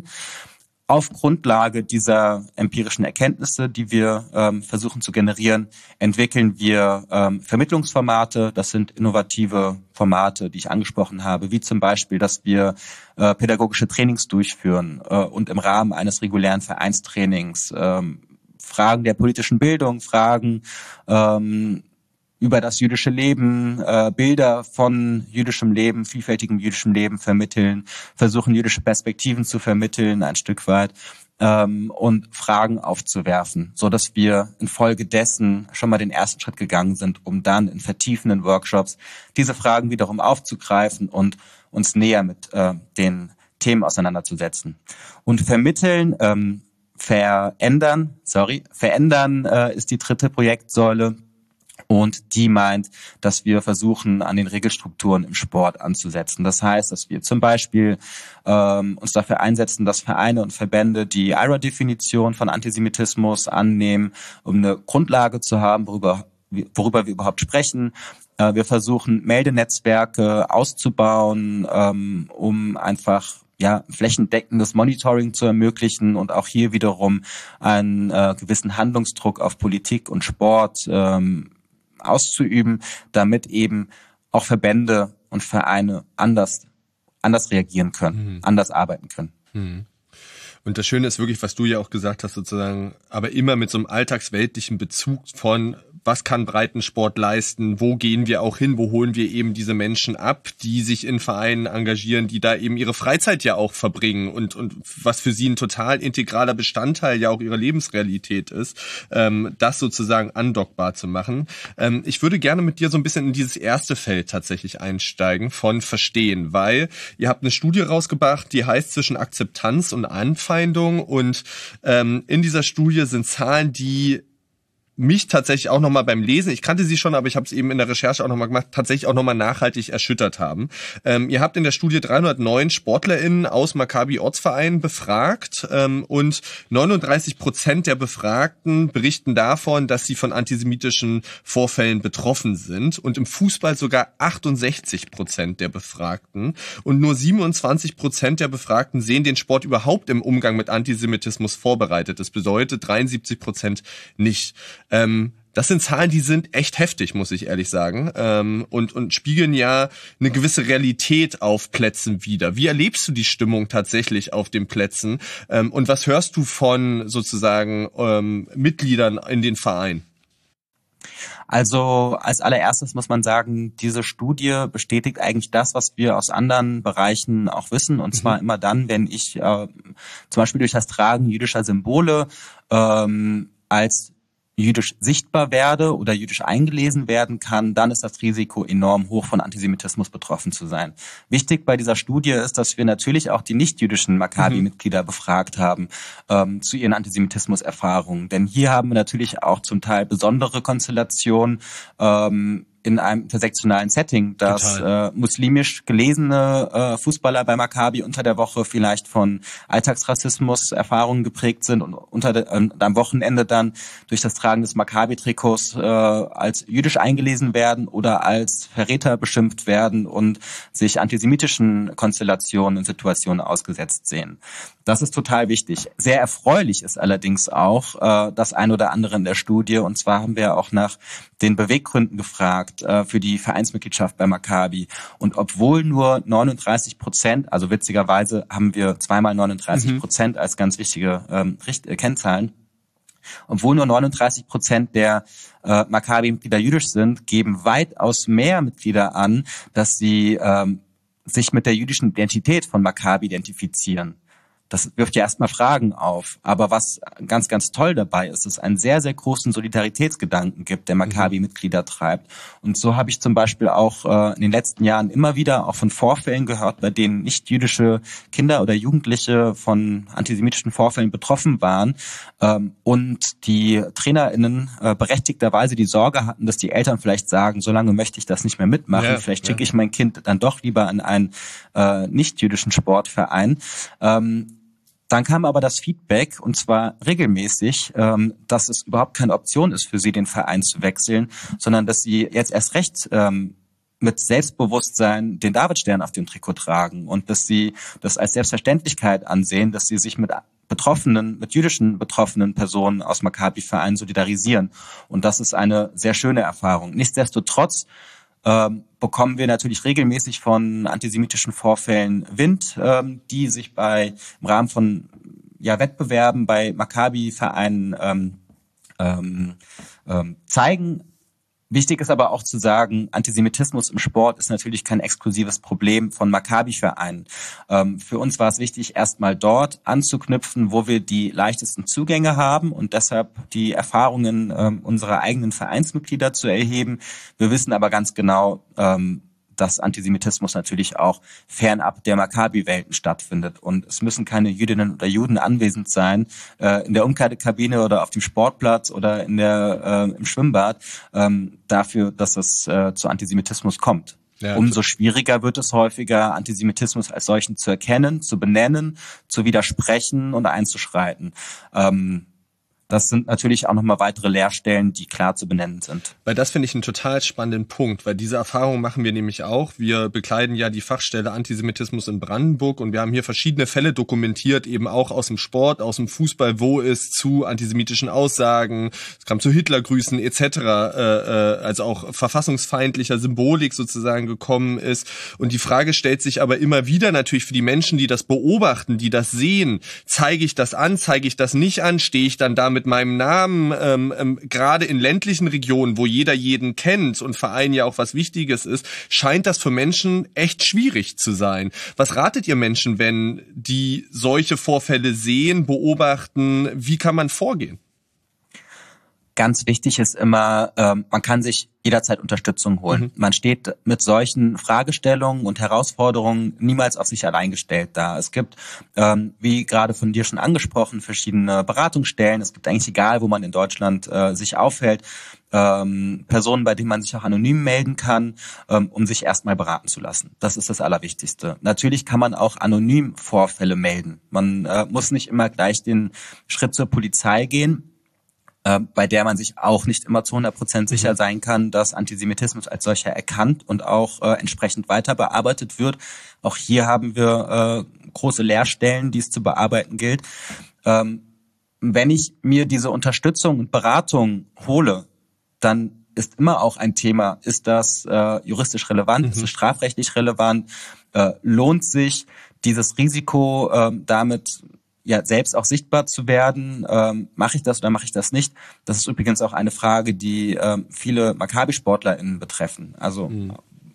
Auf Grundlage dieser empirischen Erkenntnisse, die wir ähm, versuchen zu generieren, entwickeln wir ähm, Vermittlungsformate. Das sind innovative Formate, die ich angesprochen habe, wie zum Beispiel, dass wir äh, pädagogische Trainings durchführen äh, und im Rahmen eines regulären Vereinstrainings ähm, Fragen der politischen Bildung, Fragen ähm, über das jüdische Leben, äh, Bilder von jüdischem Leben, vielfältigem jüdischem Leben vermitteln, versuchen jüdische Perspektiven zu vermitteln, ein Stück weit, ähm, und Fragen aufzuwerfen, so dass wir infolgedessen schon mal den ersten Schritt gegangen sind, um dann in vertiefenden Workshops diese Fragen wiederum aufzugreifen und uns näher mit äh, den Themen auseinanderzusetzen. Und vermitteln, ähm, verändern, sorry, verändern äh, ist die dritte Projektsäule. Und die meint, dass wir versuchen, an den Regelstrukturen im Sport anzusetzen. Das heißt, dass wir zum Beispiel ähm, uns dafür einsetzen, dass Vereine und Verbände die I R A-Definition von Antisemitismus annehmen, um eine Grundlage zu haben, worüber, worüber wir überhaupt sprechen. Äh, wir versuchen, Meldenetzwerke auszubauen, ähm, um einfach ja flächendeckendes Monitoring zu ermöglichen und auch hier wiederum einen äh, gewissen Handlungsdruck auf Politik und Sport ähm, auszuüben, damit eben auch Verbände und Vereine anders anders reagieren können, mhm. anders arbeiten können. Mhm. Und das Schöne ist wirklich, was du ja auch gesagt hast, sozusagen, aber immer mit so einem alltagsweltlichen Bezug von, was kann Breitensport leisten, wo gehen wir auch hin, wo holen wir eben diese Menschen ab, die sich in Vereinen engagieren, die da eben ihre Freizeit ja auch verbringen und und was für sie ein total integraler Bestandteil ja auch ihrer Lebensrealität ist, ähm, das sozusagen andockbar zu machen. Ähm, ich würde gerne mit dir so ein bisschen in dieses erste Feld tatsächlich einsteigen von Verstehen, weil ihr habt eine Studie rausgebracht, die heißt zwischen Akzeptanz und Anfeindung und ähm, in dieser Studie sind Zahlen, die mich tatsächlich auch nochmal beim Lesen, ich kannte sie schon, aber ich habe es eben in der Recherche auch nochmal gemacht, tatsächlich auch nochmal nachhaltig erschüttert haben. Ähm, ihr habt in der Studie dreihundertneun SportlerInnen aus Maccabi-Ortsvereinen befragt ähm, und neununddreißig Prozent der Befragten berichten davon, dass sie von antisemitischen Vorfällen betroffen sind und im Fußball sogar achtundsechzig Prozent der Befragten und nur siebenundzwanzig Prozent der Befragten sehen den Sport überhaupt im Umgang mit Antisemitismus vorbereitet. Das bedeutet dreiundsiebzig Prozent nicht. Ähm, das sind Zahlen, die sind echt heftig, muss ich ehrlich sagen, ähm, und und spiegeln ja eine gewisse Realität auf Plätzen wider. Wie erlebst du die Stimmung tatsächlich auf den Plätzen ähm, und was hörst du von sozusagen ähm, Mitgliedern in den Vereinen? Also als allererstes muss man sagen, diese Studie bestätigt eigentlich das, was wir aus anderen Bereichen auch wissen. Und zwar mhm. immer dann, wenn ich äh, zum Beispiel durch das Tragen jüdischer Symbole ähm, als jüdisch sichtbar werde oder jüdisch eingelesen werden kann, dann ist das Risiko enorm hoch, von Antisemitismus betroffen zu sein. Wichtig bei dieser Studie ist, dass wir natürlich auch die nicht-jüdischen Maccabi-Mitglieder mhm. befragt haben ähm, zu ihren Antisemitismus-Erfahrungen. Denn hier haben wir natürlich auch zum Teil besondere Konstellationen, ähm, in einem intersektionalen Setting, dass äh, muslimisch gelesene äh, Fußballer bei Maccabi unter der Woche vielleicht von Alltagsrassismus-Erfahrungen geprägt sind und unter de, äh, am Wochenende dann durch das Tragen des Maccabi-Trikots äh, als jüdisch eingelesen werden oder als Verräter beschimpft werden und sich antisemitischen Konstellationen und Situationen ausgesetzt sehen. Das ist total wichtig. Sehr erfreulich ist allerdings auch äh, das ein oder andere in der Studie. Und zwar haben wir auch nach den Beweggründen gefragt äh, für die Vereinsmitgliedschaft bei Maccabi. Und obwohl nur neununddreißig Prozent, also witzigerweise haben wir zweimal neununddreißig Prozent mhm. als ganz wichtige ähm, Richt- äh, Kennzahlen, obwohl nur neununddreißig Prozent der äh, Maccabi-Mitglieder jüdisch sind, geben weitaus mehr Mitglieder an, dass sie ähm, sich mit der jüdischen Identität von Maccabi identifizieren. Das wirft ja erstmal Fragen auf. Aber was ganz, ganz toll dabei ist, ist, es einen sehr, sehr großen Solidaritätsgedanken gibt, der Maccabi-Mitglieder treibt. Und so habe ich zum Beispiel auch äh, in den letzten Jahren immer wieder auch von Vorfällen gehört, bei denen nicht-jüdische Kinder oder Jugendliche von antisemitischen Vorfällen betroffen waren ähm, und die TrainerInnen äh, berechtigterweise die Sorge hatten, dass die Eltern vielleicht sagen, so lange möchte ich das nicht mehr mitmachen, ja, vielleicht schicke ja. ich mein Kind dann doch lieber in einen äh, nicht-jüdischen Sportverein. Ähm, Dann kam aber das Feedback, und zwar regelmäßig, ähm, dass es überhaupt keine Option ist für sie, den Verein zu wechseln, sondern dass sie jetzt erst recht ähm, mit Selbstbewusstsein den Davidstern auf dem Trikot tragen und dass sie das als Selbstverständlichkeit ansehen, dass sie sich mit Betroffenen, mit jüdischen betroffenen Personen aus Maccabi-Vereinen solidarisieren. Und das ist eine sehr schöne Erfahrung. Nichtsdestotrotz ähm, bekommen wir natürlich regelmäßig von antisemitischen Vorfällen Wind, ähm, die sich bei im Rahmen von ja, Wettbewerben bei Maccabi-Vereinen ähm, ähm, ähm, zeigen. Wichtig ist aber auch zu sagen, Antisemitismus im Sport ist natürlich kein exklusives Problem von Maccabi-Vereinen. Ähm, für uns war es wichtig, erstmal dort anzuknüpfen, wo wir die leichtesten Zugänge haben und deshalb die Erfahrungen ähm, unserer eigenen Vereinsmitglieder zu erheben. Wir wissen aber ganz genau, ähm, dass Antisemitismus natürlich auch fernab der Maccabi-Welten stattfindet. Und es müssen keine Jüdinnen oder Juden anwesend sein, äh, in der Umkleidekabine oder auf dem Sportplatz oder in der äh, im Schwimmbad, ähm, dafür, dass es äh, zu Antisemitismus kommt. Ja, Umso schwieriger wird es häufiger, Antisemitismus als solchen zu erkennen, zu benennen, zu widersprechen und einzuschreiten. Ähm, Das sind natürlich auch nochmal weitere Leerstellen, die klar zu benennen sind. Weil das finde ich einen total spannenden Punkt, weil diese Erfahrung machen wir nämlich auch. Wir bekleiden ja die Fachstelle Antisemitismus in Brandenburg und wir haben hier verschiedene Fälle dokumentiert, eben auch aus dem Sport, aus dem Fußball, wo es zu antisemitischen Aussagen, es kam zu Hitlergrüßen et cetera, äh, äh, also auch verfassungsfeindlicher Symbolik sozusagen gekommen ist. Und die Frage stellt sich aber immer wieder natürlich für die Menschen, die das beobachten, die das sehen, zeige ich das an, zeige ich das nicht an, stehe ich dann da mit meinem Namen, ähm, ähm, gerade in ländlichen Regionen, wo jeder jeden kennt und Verein ja auch was Wichtiges ist, scheint das für Menschen echt schwierig zu sein. Was ratet ihr Menschen, wenn die solche Vorfälle sehen, beobachten? Wie kann man vorgehen? Ganz wichtig ist immer, ähm, man kann sich jederzeit Unterstützung holen. Mhm. Man steht mit solchen Fragestellungen und Herausforderungen niemals auf sich allein gestellt da. Es gibt, ähm, wie gerade von dir schon angesprochen, verschiedene Beratungsstellen. Es gibt eigentlich, egal wo man in Deutschland äh, sich aufhält, ähm, Personen, bei denen man sich auch anonym melden kann, ähm, um sich erstmal beraten zu lassen. Das ist das Allerwichtigste. Natürlich kann man auch anonym Vorfälle melden. Man äh, muss nicht immer gleich den Schritt zur Polizei gehen, Äh, bei der man sich auch nicht immer zu hundert Prozent sicher mhm. sein kann, dass Antisemitismus als solcher erkannt und auch äh, entsprechend weiter bearbeitet wird. Auch hier haben wir äh, große Leerstellen, die es zu bearbeiten gilt. Ähm, wenn ich mir diese Unterstützung und Beratung hole, dann ist immer auch ein Thema, ist das äh, juristisch relevant, mhm. ist es strafrechtlich relevant, äh, lohnt sich dieses Risiko äh, damit ja selbst auch sichtbar zu werden, ähm, mache ich das oder mache ich das nicht? Das ist übrigens auch eine Frage, die ähm, viele Maccabi-SportlerInnen betreffen. Also mhm.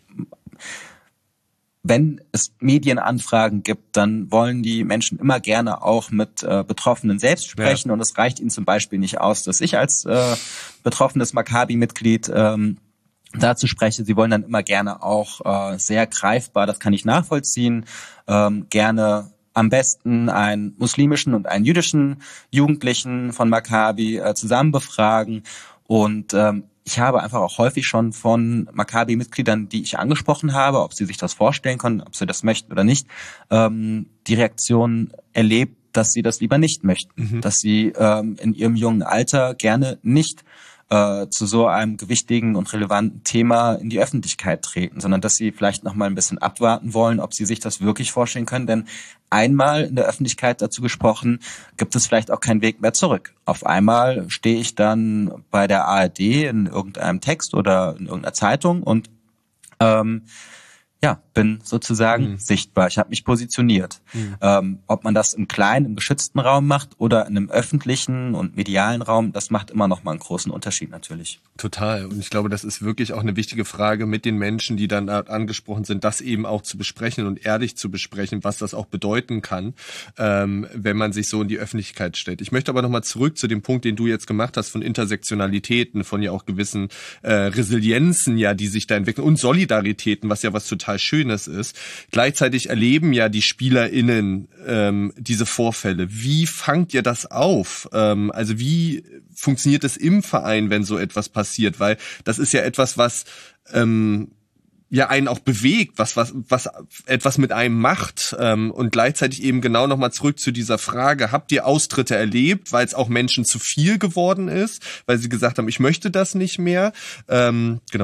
wenn es Medienanfragen gibt, dann wollen die Menschen immer gerne auch mit äh, Betroffenen selbst sprechen ja. und es reicht ihnen zum Beispiel nicht aus, dass ich als äh, betroffenes Maccabi-Mitglied ähm, dazu spreche. Sie wollen dann immer gerne auch äh, sehr greifbar, das kann ich nachvollziehen, ähm, gerne am besten einen muslimischen und einen jüdischen Jugendlichen von Maccabi äh, zusammen befragen. Und ähm, ich habe einfach auch häufig schon von Maccabi-Mitgliedern, die ich angesprochen habe, ob sie sich das vorstellen können, ob sie das möchten oder nicht, ähm, die Reaktion erlebt, dass sie das lieber nicht möchten. Mhm. Dass sie ähm, in ihrem jungen Alter gerne nicht äh, zu so einem gewichtigen und relevanten Thema in die Öffentlichkeit treten, sondern dass sie vielleicht noch mal ein bisschen abwarten wollen, ob sie sich das wirklich vorstellen können. Denn einmal in der Öffentlichkeit dazu gesprochen, gibt es vielleicht auch keinen Weg mehr zurück. Auf einmal stehe ich dann bei der A R D in irgendeinem Text oder in irgendeiner Zeitung und ähm, ja, bin sozusagen mhm. sichtbar. Ich habe mich positioniert. Mhm. Ähm, ob man das im kleinen, im geschützten Raum macht oder in einem öffentlichen und medialen Raum, das macht immer noch mal einen großen Unterschied natürlich. Total. Und ich glaube, das ist wirklich auch eine wichtige Frage mit den Menschen, die dann angesprochen sind, das eben auch zu besprechen und ehrlich zu besprechen, was das auch bedeuten kann, ähm, wenn man sich so in die Öffentlichkeit stellt. Ich möchte aber noch mal zurück zu dem Punkt, den du jetzt gemacht hast, von Intersektionalitäten, von ja auch gewissen äh, Resilienzen, ja, die sich da entwickeln und Solidaritäten, was ja was total Schönes ist. Gleichzeitig erleben ja die SpielerInnen ähm, diese Vorfälle. Wie fangt ihr das auf? Ähm, also wie funktioniert es im Verein, wenn so etwas passiert? Weil das ist ja etwas, was ähm, ja einen auch bewegt, was was was etwas mit einem macht ähm, und gleichzeitig eben genau nochmal zurück zu dieser Frage: Habt ihr Austritte erlebt, weil es auch Menschen zu viel geworden ist, weil sie gesagt haben, ich möchte das nicht mehr? Ähm, genau.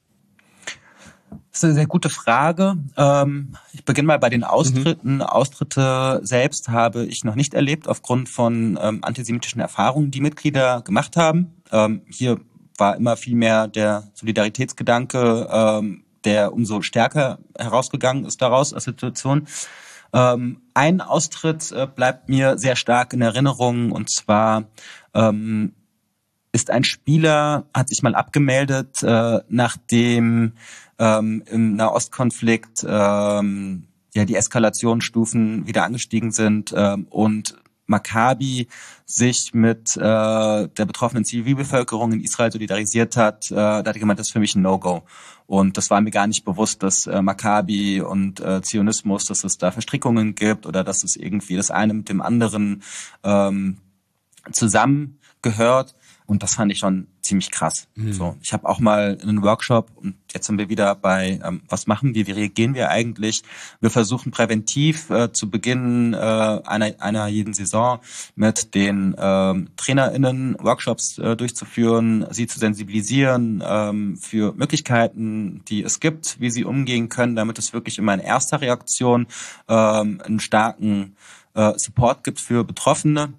Das ist eine sehr gute Frage. Ähm, ich beginne mal bei den Austritten. Mhm. Austritte selbst habe ich noch nicht erlebt, aufgrund von ähm, antisemitischen Erfahrungen, die Mitglieder gemacht haben. Ähm, hier war immer viel mehr der Solidaritätsgedanke, ähm, der umso stärker herausgegangen ist daraus aus der Situation. Ähm, ein Austritt äh, bleibt mir sehr stark in Erinnerung, und zwar ähm, ist ein Spieler, hat sich mal abgemeldet, äh, nachdem ähm, im Nahostkonflikt ähm, ja die Eskalationsstufen wieder angestiegen sind ähm, und Maccabi sich mit äh, der betroffenen Zivilbevölkerung in Israel solidarisiert hat. Äh, da hat er gemeint, das ist für mich ein No-Go. Und das war mir gar nicht bewusst, dass äh, Maccabi und äh, Zionismus, dass es da Verstrickungen gibt oder dass es irgendwie das eine mit dem anderen ähm, zusammengehört. Und das fand ich schon ziemlich krass. Mhm. So, ich habe auch mal einen Workshop und jetzt sind wir wieder bei, ähm, was machen wir, wie reagieren wir eigentlich? Wir versuchen präventiv äh, zu Beginn äh, einer, einer jeden Saison mit den ähm, TrainerInnen Workshops äh, durchzuführen, sie zu sensibilisieren ähm, für Möglichkeiten, die es gibt, wie sie umgehen können, damit es wirklich immer in erster Reaktion ähm, einen starken äh, Support gibt für Betroffene.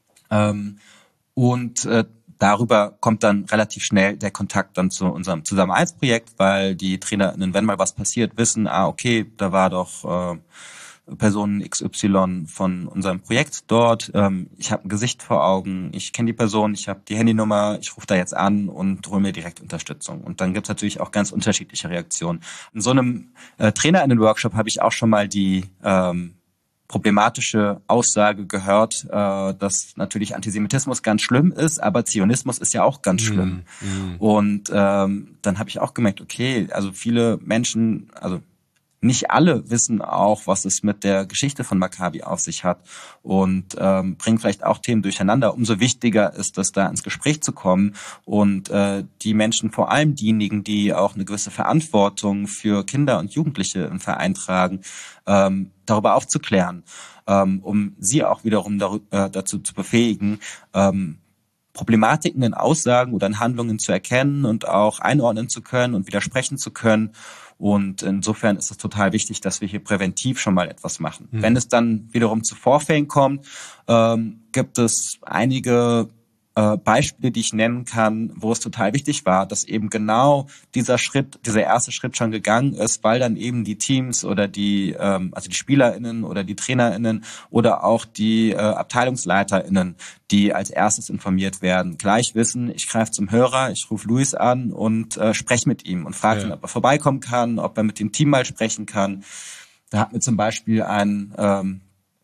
Ähm, und äh, darüber kommt dann relativ schnell der Kontakt dann zu unserem Zusammen-eins-Projekt, weil die TrainerInnen, wenn mal was passiert, wissen, ah, okay, da war doch äh, Person X Y von unserem Projekt dort. Ähm, ich habe ein Gesicht vor Augen, ich kenne die Person, ich habe die Handynummer, ich rufe da jetzt an und hole mir direkt Unterstützung. Und dann gibt es natürlich auch ganz unterschiedliche Reaktionen. In so einem äh, TrainerInnen-Workshop habe ich auch schon mal die ähm, problematische Aussage gehört, äh, dass natürlich Antisemitismus ganz schlimm ist, aber Zionismus ist ja auch ganz schlimm. Mm, mm. Und ähm, dann habe ich auch gemerkt, okay, also viele Menschen, also nicht alle wissen auch, was es mit der Geschichte von Maccabi auf sich hat und ähm, bringen vielleicht auch Themen durcheinander. Umso wichtiger ist es, da ins Gespräch zu kommen und äh, die Menschen, vor allem diejenigen, die auch eine gewisse Verantwortung für Kinder und Jugendliche im Verein tragen, ähm, darüber aufzuklären, ähm, um sie auch wiederum darüber, äh, dazu zu befähigen, ähm, Problematiken in Aussagen oder in Handlungen zu erkennen und auch einordnen zu können und widersprechen zu können. Und insofern ist es total wichtig, dass wir hier präventiv schon mal etwas machen. Mhm. Wenn es dann wiederum zu Vorfällen kommt, ähm, gibt es einige äh, Beispiele, die ich nennen kann, wo es total wichtig war, dass eben genau dieser Schritt, dieser erste Schritt schon gegangen ist, weil dann eben die Teams oder die, ähm, also die SpielerInnen oder die TrainerInnen oder auch die äh, AbteilungsleiterInnen, die als erstes informiert werden, gleich wissen, ich greife zum Hörer, ich rufe Luis an und äh, spreche mit ihm und frage ja. ihn, ob er vorbeikommen kann, ob er mit dem Team mal sprechen kann. Da hat mir zum Beispiel ein ähm,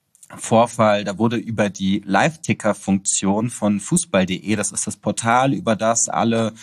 Vorfall, da wurde über die Live-Ticker-Funktion von Fußball punkt de, das ist das Portal, über das alle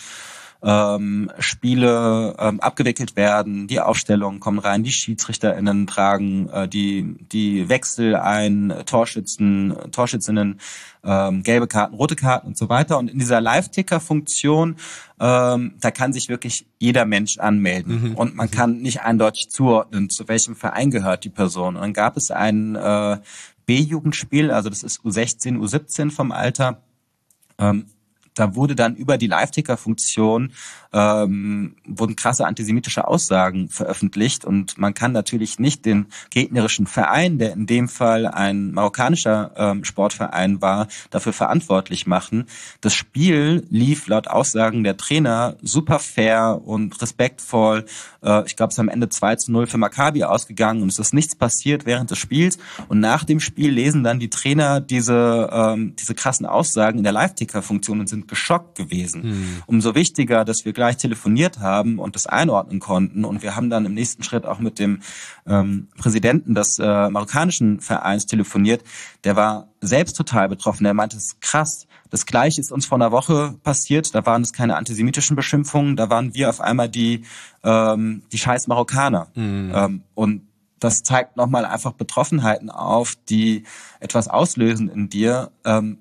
ähm, Spiele ähm, abgewickelt werden, die Aufstellungen kommen rein, die SchiedsrichterInnen tragen äh, die die Wechsel ein, Torschützen, Torschützinnen, ähm, gelbe Karten, rote Karten und so weiter. Und in dieser Live-Ticker-Funktion, ähm, da kann sich wirklich jeder Mensch anmelden. Mhm. Und man kann nicht eindeutig zuordnen, zu welchem Verein gehört die Person. Und dann gab es ein äh, B-Jugendspiel, also das ist U sechzehn, U siebzehn vom Alter. Ähm, da wurde dann über die Live-Ticker-Funktion ähm, wurden krasse antisemitische Aussagen veröffentlicht und man kann natürlich nicht den gegnerischen Verein, der in dem Fall ein marokkanischer ähm, Sportverein war, dafür verantwortlich machen. Das Spiel lief laut Aussagen der Trainer super fair und respektvoll. Äh, ich glaube, es ist am Ende zwei zu null für Maccabi ausgegangen und es ist nichts passiert während des Spiels. Und nach dem Spiel lesen dann die Trainer diese ähm, diese krassen Aussagen in der Live-Ticker-Funktion und sind geschockt gewesen. Hm. Umso wichtiger, dass wir gleich telefoniert haben und das einordnen konnten. Und wir haben dann im nächsten Schritt auch mit dem ähm, Präsidenten des äh, marokkanischen Vereins telefoniert. Der war selbst total betroffen. Der meinte, es ist krass. Das Gleiche ist uns vor einer Woche passiert. Da waren es keine antisemitischen Beschimpfungen. Da waren wir auf einmal die ähm, die scheiß Marokkaner. Hm. Ähm, und das zeigt nochmal einfach Betroffenheiten auf, die etwas auslösen in dir, ähm,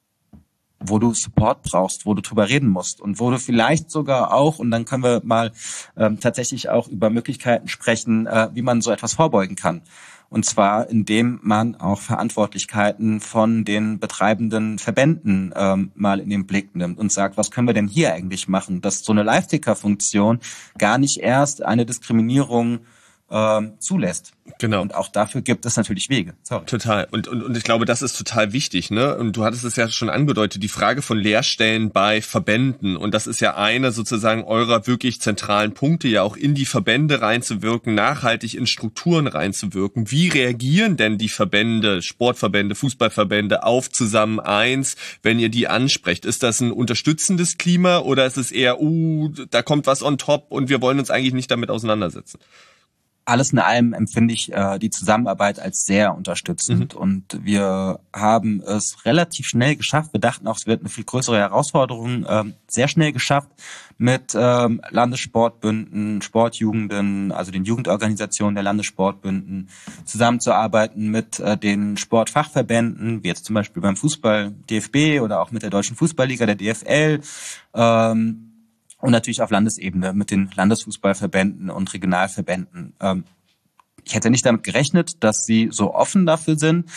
wo du Support brauchst, wo du drüber reden musst und wo du vielleicht sogar auch, und dann können wir mal ähm, tatsächlich auch über Möglichkeiten sprechen, äh, wie man so etwas vorbeugen kann. Und zwar, indem man auch Verantwortlichkeiten von den betreibenden Verbänden ähm, mal in den Blick nimmt und sagt, was können wir denn hier eigentlich machen, dass so eine Live-Ticker-Funktion gar nicht erst eine Diskriminierung ähm, zulässt. Genau. Und auch dafür gibt es natürlich Wege. Sorry. Total. Und, und, und ich glaube, das ist total wichtig, ne? Und du hattest es ja schon angedeutet, die Frage von Lehrstellen bei Verbänden. Und das ist ja eine sozusagen eurer wirklich zentralen Punkte, ja auch in die Verbände reinzuwirken, nachhaltig in Strukturen reinzuwirken. Wie reagieren denn die Verbände, Sportverbände, Fußballverbände auf Zusammen eins, wenn ihr die ansprecht? Ist das ein unterstützendes Klima oder ist es eher, uh, da kommt was on top und wir wollen uns eigentlich nicht damit auseinandersetzen? alles in allem empfinde ich äh, die Zusammenarbeit als sehr unterstützend. Mhm. Und wir haben es relativ schnell geschafft. Wir dachten auch, es wird eine viel größere Herausforderung. Ähm, sehr schnell geschafft, mit ähm, Landessportbünden, Sportjugenden, also den Jugendorganisationen der Landessportbünden zusammenzuarbeiten, mit äh, den Sportfachverbänden, wie jetzt zum Beispiel beim Fußball D F B oder auch mit der Deutschen Fußballliga, der D F L, ähm, und natürlich auf Landesebene mit den Landesfußballverbänden und Regionalverbänden. Ähm, ich hätte nicht damit gerechnet, dass sie so offen dafür sind,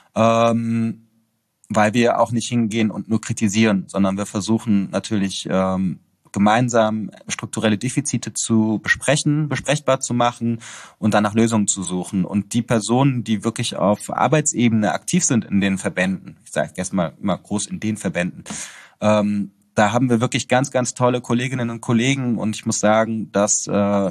ähm, weil wir auch nicht hingehen und nur kritisieren, sondern wir versuchen natürlich ähm, gemeinsam strukturelle Defizite zu besprechen, besprechbar zu machen und dann nach Lösungen zu suchen. Und die Personen, die wirklich auf Arbeitsebene aktiv sind in den Verbänden, ich sage erstmal immer groß in den Verbänden, ähm, da haben wir wirklich ganz, ganz tolle Kolleginnen und Kollegen und ich muss sagen, dass äh,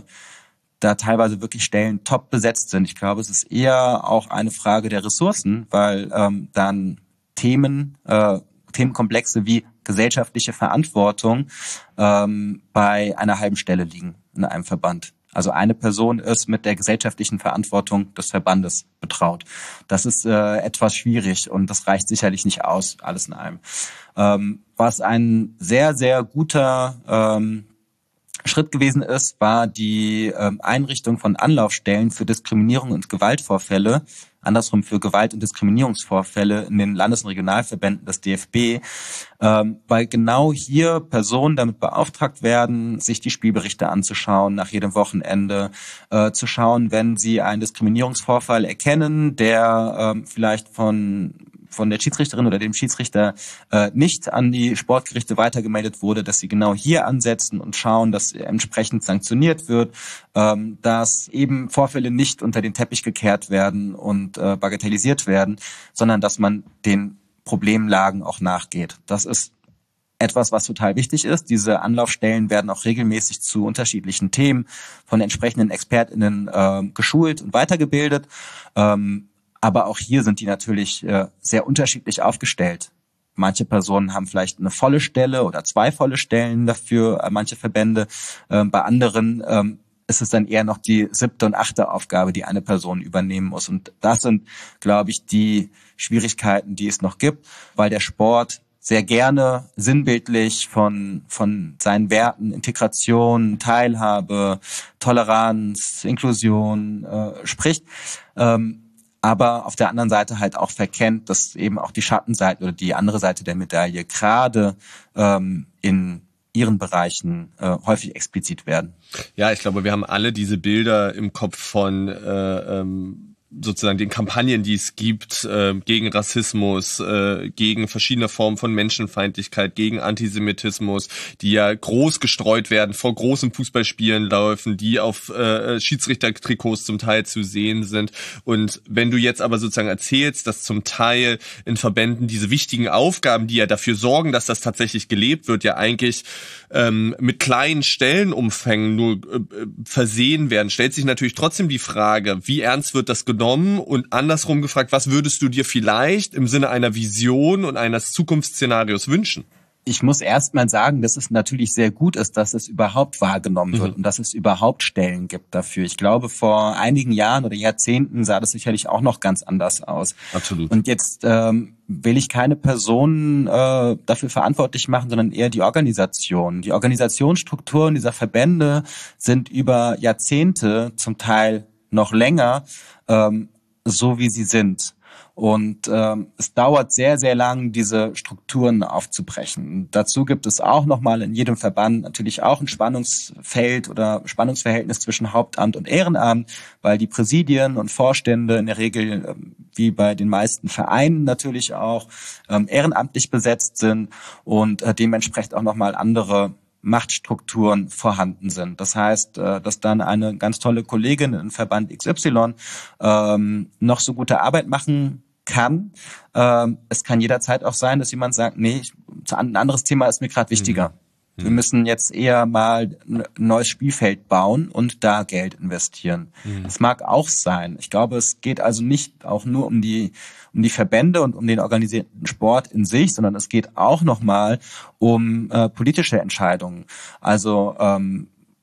da teilweise wirklich Stellen top besetzt sind. Ich glaube, es ist eher auch eine Frage der Ressourcen, weil ähm, dann Themen, äh, Themenkomplexe wie gesellschaftliche Verantwortung ähm, bei einer halben Stelle liegen in einem Verband. Also eine Person ist mit der gesellschaftlichen Verantwortung des Verbandes betraut. Das ist äh, etwas schwierig und das reicht sicherlich nicht aus, alles in allem. Ähm, was ein sehr, sehr guter ähm, Schritt gewesen ist, war die ähm, Einrichtung von Anlaufstellen für Diskriminierung und Gewaltvorfälle, andersrum für Gewalt- und Diskriminierungsvorfälle in den Landes- und Regionalverbänden des D F B, ähm, weil genau hier Personen damit beauftragt werden, sich die Spielberichte anzuschauen nach jedem Wochenende, äh, zu schauen, wenn sie einen Diskriminierungsvorfall erkennen, der ähm, vielleicht von von der Schiedsrichterin oder dem Schiedsrichter äh, nicht an die Sportgerichte weitergemeldet wurde, dass sie genau hier ansetzen und schauen, dass entsprechend sanktioniert wird, ähm, dass eben Vorfälle nicht unter den Teppich gekehrt werden und äh, bagatellisiert werden, sondern dass man den Problemlagen auch nachgeht. Das ist etwas, was total wichtig ist. Diese Anlaufstellen werden auch regelmäßig zu unterschiedlichen Themen von entsprechenden ExpertInnen äh, geschult und weitergebildet. Ähm, Aber auch hier sind die natürlich äh, sehr unterschiedlich aufgestellt. Manche Personen haben vielleicht eine volle Stelle oder zwei volle Stellen dafür, äh, manche Verbände. Ähm, bei anderen ähm, ist es dann eher noch die siebte und achte Aufgabe, die eine Person übernehmen muss. Und das sind, glaube ich, die Schwierigkeiten, die es noch gibt, weil der Sport sehr gerne sinnbildlich von von seinen Werten, Integration, Teilhabe, Toleranz, Inklusion äh, spricht. Ähm, aber auf der anderen Seite halt auch verkennt, dass eben auch die Schattenseite oder die andere Seite der Medaille gerade ähm, in ihren Bereichen äh, häufig explizit werden. Ja, ich glaube, wir haben alle diese Bilder im Kopf von äh, ähm sozusagen den Kampagnen, die es gibt, äh, gegen Rassismus, äh, gegen verschiedene Formen von Menschenfeindlichkeit, gegen Antisemitismus, die ja groß gestreut werden, vor großen Fußballspielen laufen, die auf äh, Schiedsrichtertrikots zum Teil zu sehen sind. Und wenn du jetzt aber sozusagen erzählst, dass zum Teil in Verbänden diese wichtigen Aufgaben, die ja dafür sorgen, dass das tatsächlich gelebt wird, ja eigentlich ähm, mit kleinen Stellenumfängen nur äh, versehen werden, stellt sich natürlich trotzdem die Frage, wie ernst wird das genommen? Und andersrum gefragt, was würdest du dir vielleicht im Sinne einer Vision und eines Zukunftsszenarios wünschen? Ich muss erst mal sagen, dass es natürlich sehr gut ist, dass es überhaupt wahrgenommen wird mhm. und dass es überhaupt Stellen gibt dafür. Ich glaube, vor einigen Jahren oder Jahrzehnten sah das sicherlich auch noch ganz anders aus. Absolut. Und jetzt ähm, will ich keine Personen äh, dafür verantwortlich machen, sondern eher die Organisation. Die Organisationsstrukturen dieser Verbände sind über Jahrzehnte, zum Teil noch länger, ähm, so wie sie sind. Und ähm, es dauert sehr, sehr lang, diese Strukturen aufzubrechen. Dazu gibt es auch nochmal in jedem Verband natürlich auch ein Spannungsfeld oder Spannungsverhältnis zwischen Hauptamt und Ehrenamt, weil die Präsidien und Vorstände in der Regel, ähm, wie bei den meisten Vereinen natürlich auch, ähm, ehrenamtlich besetzt sind und äh, dementsprechend auch nochmal andere Machtstrukturen vorhanden sind. Das heißt, dass dann eine ganz tolle Kollegin in Verband X Y ähm, noch so gute Arbeit machen kann. Ähm, es kann jederzeit auch sein, dass jemand sagt, nee, ich, ein anderes Thema ist mir gerade wichtiger. Mhm. Wir müssen jetzt eher mal ein neues Spielfeld bauen und da Geld investieren. Mhm. Das mag auch sein. Ich glaube, es geht also nicht auch nur um die um die Verbände und um den organisierten Sport in sich, sondern es geht auch nochmal um äh, politische Entscheidungen. Also ähm,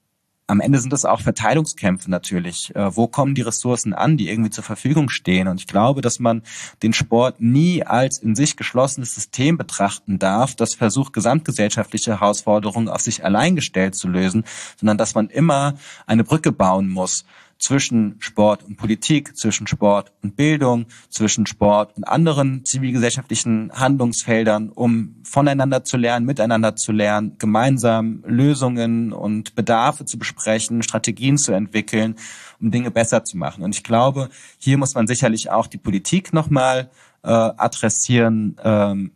am Ende sind es auch Verteilungskämpfe natürlich. Äh, wo kommen die Ressourcen an, die irgendwie zur Verfügung stehen? Und ich glaube, dass man den Sport nie als in sich geschlossenes System betrachten darf, das versucht, gesamtgesellschaftliche Herausforderungen auf sich allein gestellt zu lösen, sondern dass man immer eine Brücke bauen muss zwischen Sport und Politik, zwischen Sport und Bildung, zwischen Sport und anderen zivilgesellschaftlichen Handlungsfeldern, um voneinander zu lernen, miteinander zu lernen, gemeinsam Lösungen und Bedarfe zu besprechen, Strategien zu entwickeln, um Dinge besser zu machen. Und ich glaube, hier muss man sicherlich auch die Politik nochmal äh, adressieren, ähm,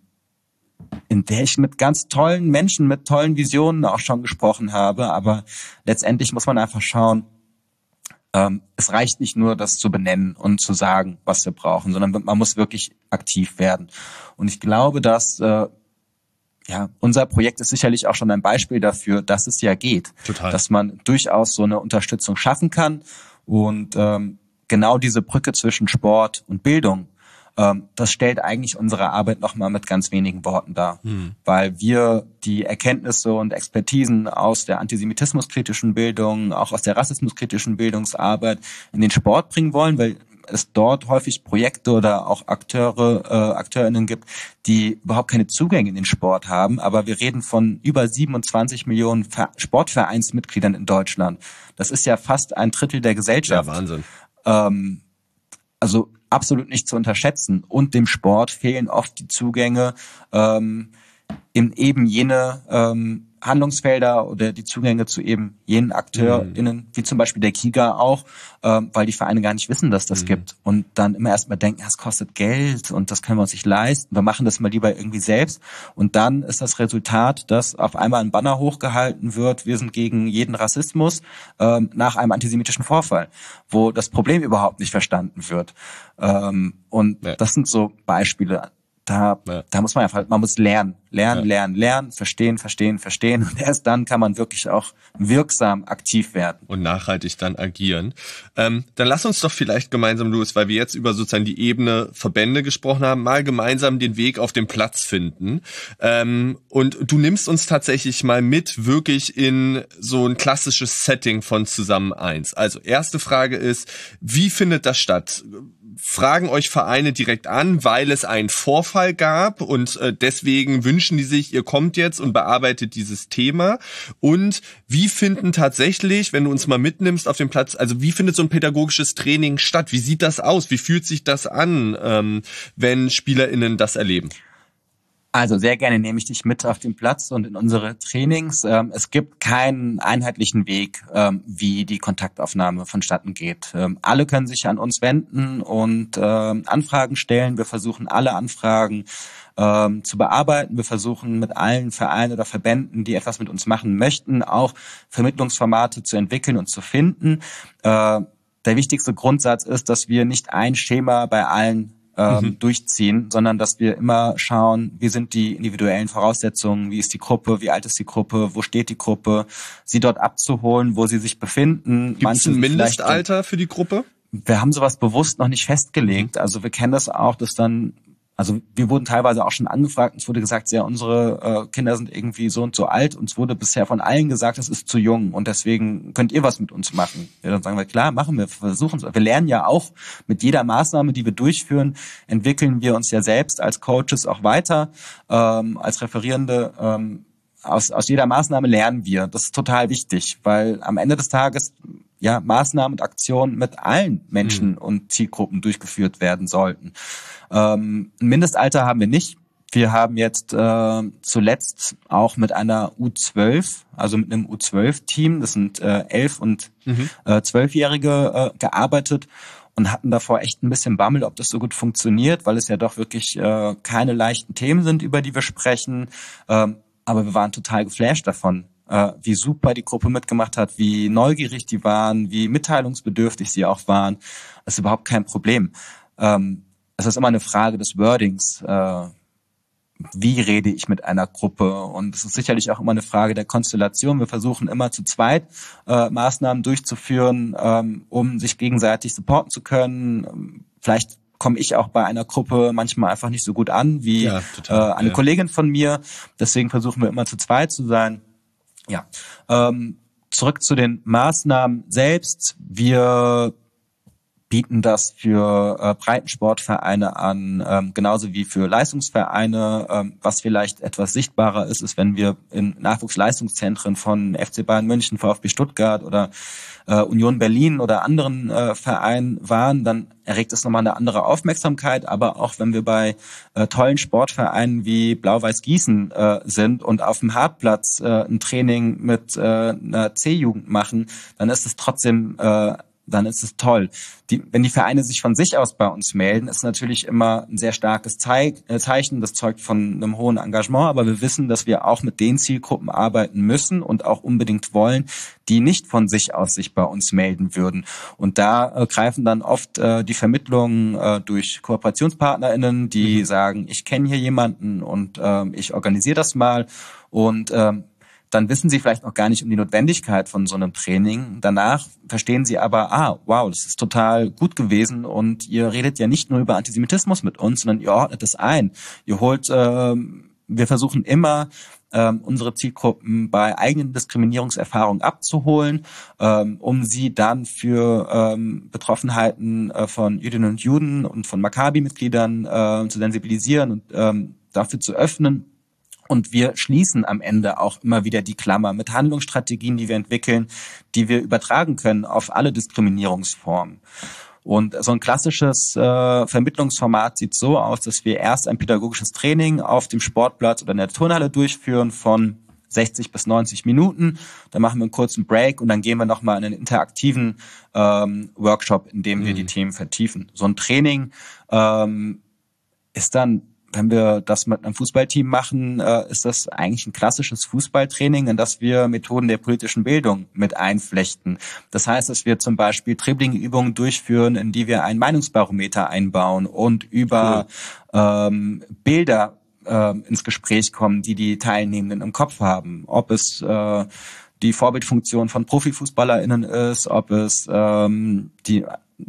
in der ich mit ganz tollen Menschen, mit tollen Visionen auch schon gesprochen habe. Aber letztendlich muss man einfach schauen, Ähm, es reicht nicht nur, das zu benennen und zu sagen, was wir brauchen, sondern man muss wirklich aktiv werden. Und ich glaube, dass äh, ja unser Projekt ist sicherlich auch schon ein Beispiel dafür, dass es ja geht. Total. Dass man durchaus so eine Unterstützung schaffen kann. Und ähm, genau diese Brücke zwischen Sport und Bildung, ähm, das stellt eigentlich unsere Arbeit nochmal mit ganz wenigen Worten dar. Hm. Weil wir die Erkenntnisse und Expertisen aus der antisemitismuskritischen Bildung, auch aus der rassismuskritischen Bildungsarbeit in den Sport bringen wollen, weil es dort häufig Projekte oder auch Akteure, äh, AkteurInnen gibt, die überhaupt keine Zugänge in den Sport haben. Aber wir reden von über siebenundzwanzig Millionen Ver- Sportvereinsmitgliedern in Deutschland. Das ist ja fast ein Drittel der Gesellschaft. Ja, Wahnsinn. Ähm, also absolut nicht zu unterschätzen. Und dem Sport fehlen oft die Zugänge ähm, in eben jene ähm, Handlungsfelder oder die Zugänge zu eben jenen AkteurInnen, mhm. wie zum Beispiel der KIGA auch, ähm, weil die Vereine gar nicht wissen, dass das mhm. gibt. Und dann immer erstmal denken, es kostet Geld und das können wir uns nicht leisten. Wir machen das mal lieber irgendwie selbst. Und dann ist das Resultat, dass auf einmal ein Banner hochgehalten wird, wir sind gegen jeden Rassismus, ähm, nach einem antisemitischen Vorfall, wo das Problem überhaupt nicht verstanden wird. Ähm, und ja. das sind so Beispiele. Da, ja. da muss man einfach, man muss lernen, lernen, ja. lernen, lernen, verstehen, verstehen, verstehen. Und erst dann kann man wirklich auch wirksam aktiv werden. Und nachhaltig dann agieren. Ähm, dann lass uns doch vielleicht gemeinsam, Louis, weil wir jetzt über sozusagen die Ebene Verbände gesprochen haben, mal gemeinsam den Weg auf den Platz finden. Ähm, und du nimmst uns tatsächlich mal mit, wirklich in so ein klassisches Setting von Zusammen eins. Also erste Frage ist, wie findet das statt? Fragen euch Vereine direkt an, weil es einen Vorfall gab und äh, deswegen wünschen die sich, ihr kommt jetzt und bearbeitet dieses Thema. Und wie finden tatsächlich, wenn du uns mal mitnimmst auf den Platz, also wie findet so ein pädagogisches Training statt? Wie sieht das aus? Wie fühlt sich das an, ähm, wenn SpielerInnen das erleben? Also sehr gerne nehme ich dich mit auf den Platz und in unsere Trainings. Ähm, es gibt keinen einheitlichen Weg, ähm, wie die Kontaktaufnahme vonstatten geht. Ähm, alle können sich an uns wenden und ähm, Anfragen stellen. Wir versuchen alle Anfragen ähm, zu bearbeiten. Wir versuchen mit allen Vereinen oder Verbänden, die etwas mit uns machen möchten, auch Vermittlungsformate zu entwickeln und zu finden. Äh, der wichtigste Grundsatz ist, dass wir nicht ein Schema bei allen Ähm, mhm. durchziehen, sondern dass wir immer schauen, wie sind die individuellen Voraussetzungen, wie ist die Gruppe, wie alt ist die Gruppe, wo steht die Gruppe, sie dort abzuholen, wo sie sich befinden. Gibt es ein Mindestalter für die Gruppe? Wir haben sowas bewusst noch nicht festgelegt. Also wir kennen das auch, dass dann, also wir wurden teilweise auch schon angefragt, uns wurde gesagt, ja, unsere äh, Kinder sind irgendwie so und so alt. Uns wurde bisher von allen gesagt, das ist zu jung und deswegen könnt ihr was mit uns machen. Ja, dann sagen wir, klar, machen wir, versuchen es. Wir lernen ja auch mit jeder Maßnahme, die wir durchführen, entwickeln wir uns ja selbst als Coaches auch weiter, ähm, als Referierende. Ähm, aus, aus jeder Maßnahme lernen wir. Das ist total wichtig, weil am Ende des Tages ja Maßnahmen und Aktionen mit allen Menschen mhm. und Zielgruppen durchgeführt werden sollten. Ähm, ein Mindestalter haben wir nicht. Wir haben jetzt äh, zuletzt auch mit einer U zwölf, also mit einem U zwölf Team, das sind äh, elf- und mhm. äh, zwölfjährige äh, gearbeitet und hatten davor echt ein bisschen Bammel, ob das so gut funktioniert, weil es ja doch wirklich äh, keine leichten Themen sind, über die wir sprechen. Ähm, aber wir waren total geflasht davon, äh, wie super die Gruppe mitgemacht hat, wie neugierig die waren, wie mitteilungsbedürftig sie auch waren. Das ist überhaupt kein Problem. Ähm, es ist immer eine Frage des Wordings. Äh, wie rede ich mit einer Gruppe? Und es ist sicherlich auch immer eine Frage der Konstellation. Wir versuchen immer zu zweit äh, Maßnahmen durchzuführen, ähm, um sich gegenseitig supporten zu können. Vielleicht komme ich auch bei einer Gruppe manchmal einfach nicht so gut an wie ja, total, äh, eine ja. Kollegin von mir. Deswegen versuchen wir immer zu zweit zu sein. Ja. Ähm, zurück zu den Maßnahmen selbst. Wir bieten das für äh, Breitensportvereine an, ähm, genauso wie für Leistungsvereine. Ähm, was vielleicht etwas sichtbarer ist, ist, wenn wir in Nachwuchsleistungszentren von F C Bayern München, VfB Stuttgart oder äh, Union Berlin oder anderen äh, Vereinen waren, dann erregt es nochmal eine andere Aufmerksamkeit. Aber auch wenn wir bei äh, tollen Sportvereinen wie Blau-Weiß Gießen äh, sind und auf dem Hartplatz äh, ein Training mit äh, einer C-Jugend machen, dann ist es trotzdem äh, dann ist es toll. Die, wenn die Vereine sich von sich aus bei uns melden, ist natürlich immer ein sehr starkes Zeig, äh, Zeichen. Das zeugt von einem hohen Engagement. Aber wir wissen, dass wir auch mit den Zielgruppen arbeiten müssen und auch unbedingt wollen, die nicht von sich aus sich bei uns melden würden. Und da äh, greifen dann oft äh, die Vermittlungen äh, durch KooperationspartnerInnen, die mhm. sagen, ich kenne hier jemanden und äh, ich organisiere das mal. Und äh, dann wissen sie vielleicht noch gar nicht um die Notwendigkeit von so einem Training. Danach verstehen sie aber, ah, wow, das ist total gut gewesen und ihr redet ja nicht nur über Antisemitismus mit uns, sondern ihr ordnet es ein. Ihr holt, äh, wir versuchen immer, äh, unsere Zielgruppen bei eigenen Diskriminierungserfahrungen abzuholen, äh, um sie dann für ähm, Betroffenheiten äh, von Jüdinnen und Juden und von Maccabi-Mitgliedern äh, zu sensibilisieren und ähm, dafür zu öffnen. Und wir schließen am Ende auch immer wieder die Klammer mit Handlungsstrategien, die wir entwickeln, die wir übertragen können auf alle Diskriminierungsformen. Und so ein klassisches äh, Vermittlungsformat sieht so aus, dass wir erst ein pädagogisches Training auf dem Sportplatz oder in der Turnhalle durchführen von sechzig bis neunzig Minuten. Dann machen wir einen kurzen Break und dann gehen wir nochmal in einen interaktiven ähm, Workshop, in dem wir mhm. die Themen vertiefen. So ein Training ähm, ist dann, wenn wir das mit einem Fußballteam machen, äh, ist das eigentlich ein klassisches Fußballtraining, in das wir Methoden der politischen Bildung mit einflechten. Das heißt, dass wir zum Beispiel Dribbling-Übungen durchführen, in die wir ein Meinungsbarometer einbauen und über cool. ähm, Bilder äh, ins Gespräch kommen, die die Teilnehmenden im Kopf haben. Ob es äh, die Vorbildfunktion von ProfifußballerInnen ist, ob es ähm, die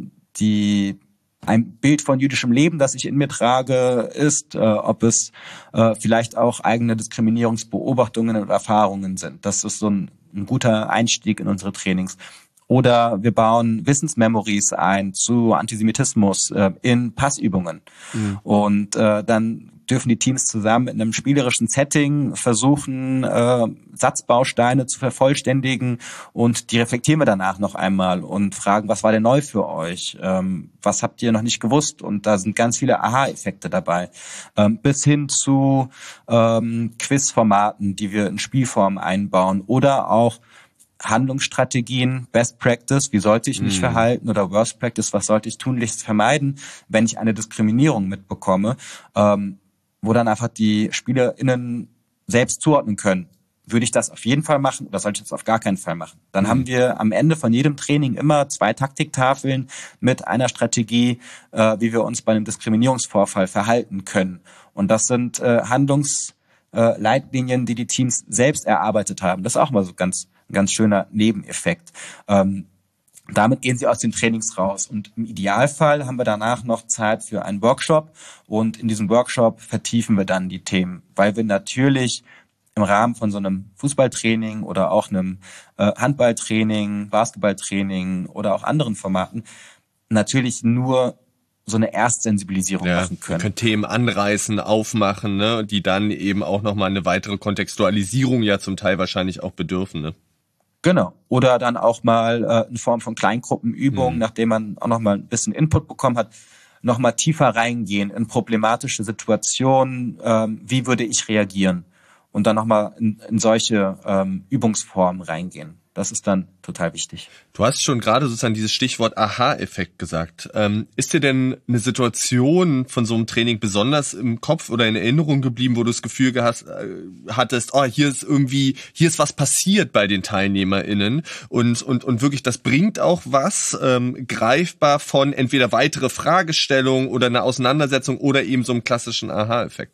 die ein Bild von jüdischem Leben, das ich in mir trage, ist, äh, ob es äh, vielleicht auch eigene Diskriminierungsbeobachtungen und Erfahrungen sind. Das ist so ein, ein guter Einstieg in unsere Trainings. Oder wir bauen Wissensmemories ein zu Antisemitismus äh, in Passübungen. Mhm. Und äh, dann dürfen die Teams zusammen in einem spielerischen Setting versuchen, äh, Satzbausteine zu vervollständigen, und die reflektieren wir danach noch einmal und fragen, was war denn neu für euch? Ähm, was habt ihr noch nicht gewusst? Und da sind ganz viele Aha-Effekte dabei. Ähm, bis hin zu ähm, Quizformaten, die wir in Spielform einbauen, oder auch Handlungsstrategien, Best Practice, wie sollte ich mich mm. verhalten, oder Worst Practice, was sollte ich tunlichst vermeiden, wenn ich eine Diskriminierung mitbekomme, ähm, wo dann einfach die SpielerInnen selbst zuordnen können. Würde ich das auf jeden Fall machen oder sollte ich das auf gar keinen Fall machen? Dann mm. haben wir am Ende von jedem Training immer zwei Taktiktafeln mit einer Strategie, äh, wie wir uns bei einem Diskriminierungsvorfall verhalten können. Und das sind äh, Handlungsleitlinien, die die Teams selbst erarbeitet haben. Das ist auch mal so ganz ein ganz schöner Nebeneffekt. Ähm, damit gehen sie aus den Trainings raus. Und im Idealfall haben wir danach noch Zeit für einen Workshop. Und in diesem Workshop vertiefen wir dann die Themen, weil wir natürlich im Rahmen von so einem Fußballtraining oder auch einem äh, Handballtraining, Basketballtraining oder auch anderen Formaten natürlich nur so eine Erstsensibilisierung ja, machen können. Wir können Themen anreißen, aufmachen, ne, die dann eben auch nochmal eine weitere Kontextualisierung ja zum Teil wahrscheinlich auch bedürfen, ne? Genau. Oder dann auch mal äh, in Form von Kleingruppenübungen, mhm. nachdem man auch nochmal ein bisschen Input bekommen hat, nochmal tiefer reingehen in problematische Situationen, ähm, wie würde ich reagieren? Und dann nochmal in, in solche ähm, Übungsformen reingehen. Das ist dann total wichtig. Du hast schon gerade sozusagen dieses Stichwort Aha-Effekt gesagt. Ähm, ist dir denn eine Situation von so einem Training besonders im Kopf oder in Erinnerung geblieben, wo du das Gefühl gehast, äh, hattest, oh, hier ist irgendwie, hier ist was passiert bei den TeilnehmerInnen und und und wirklich, das bringt auch was ähm, greifbar von entweder weitere Fragestellungen oder eine Auseinandersetzung oder eben so einem klassischen Aha-Effekt?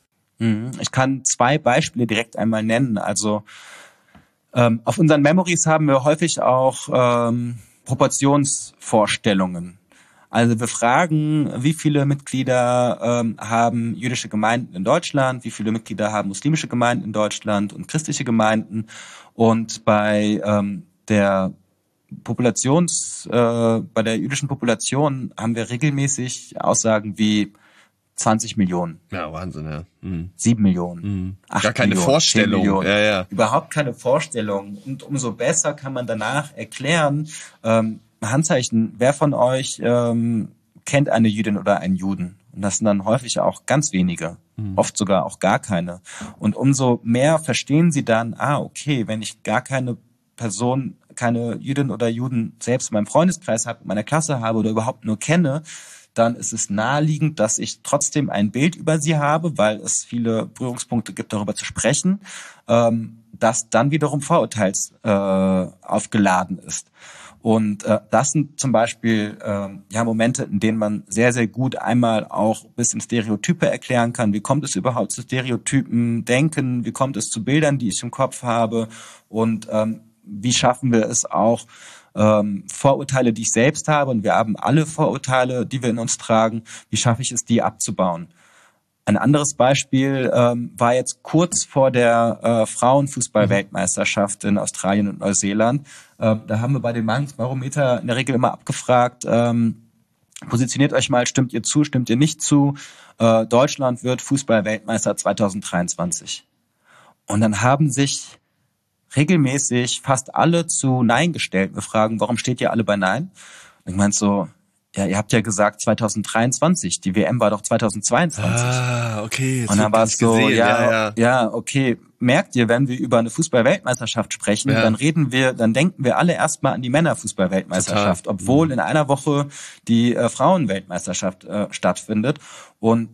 Ich kann zwei Beispiele direkt einmal nennen. Also ähm, auf unseren Memories haben wir häufig auch ähm, Proportionsvorstellungen. Also wir fragen, wie viele Mitglieder ähm, haben jüdische Gemeinden in Deutschland, wie viele Mitglieder haben muslimische Gemeinden in Deutschland und christliche Gemeinden. Und bei ähm, der Populations, äh, bei der jüdischen Population haben wir regelmäßig Aussagen wie zwanzig Millionen. Ja, Wahnsinn, ja. Mhm. sieben Millionen. Mhm. acht Gar keine Millionen, Vorstellung. zehn Millionen. Ja, ja. Überhaupt keine Vorstellung. Und umso besser kann man danach erklären, ähm, Handzeichen, wer von euch ähm, kennt eine Jüdin oder einen Juden? Und das sind dann häufig auch ganz wenige, mhm. oft sogar auch gar keine. Und umso mehr verstehen sie dann, ah, okay, wenn ich gar keine Person, keine Jüdin oder Juden selbst in meinem Freundeskreis habe, in meiner Klasse habe oder überhaupt nur kenne, dann ist es naheliegend, dass ich trotzdem ein Bild über sie habe, weil es viele Berührungspunkte gibt, darüber zu sprechen, ähm, das dann wiederum vorurteils äh, aufgeladen ist. Und äh, das sind zum Beispiel äh, ja Momente, in denen man sehr, sehr gut einmal auch ein bisschen Stereotype erklären kann. Wie kommt es überhaupt zu Stereotypen denken? Wie kommt es zu Bildern, die ich im Kopf habe? Und ähm, wie schaffen wir es auch, ähm, Vorurteile, die ich selbst habe, und wir haben alle Vorurteile, die wir in uns tragen, wie schaffe ich es, die abzubauen? Ein anderes Beispiel ähm, war jetzt kurz vor der äh, Frauenfußball-Weltmeisterschaft in Australien und Neuseeland. Ähm, da haben wir bei den Meinungsbarometer in der Regel immer abgefragt, ähm, positioniert euch mal, stimmt ihr zu, stimmt ihr nicht zu? Äh, Deutschland wird Fußball-Weltmeister zwanzig dreiundzwanzig. Und dann haben sich regelmäßig fast alle zu Nein gestellt. Wir fragen, warum steht ihr alle bei Nein? Und ich meinte so, ja, ihr habt ja gesagt zwanzig dreiundzwanzig, die W M war doch zwanzig zweiundzwanzig. Ah, okay. Und dann war es so, gesehen. ja, ja, ja, ja, okay, merkt ihr, wenn wir über eine Fußball-Weltmeisterschaft sprechen, ja. dann reden wir, dann denken wir alle erstmal an die Männer-Fußball-Weltmeisterschaft, Total. obwohl mhm. in einer Woche die äh, Frauen-Weltmeisterschaft äh, stattfindet. Und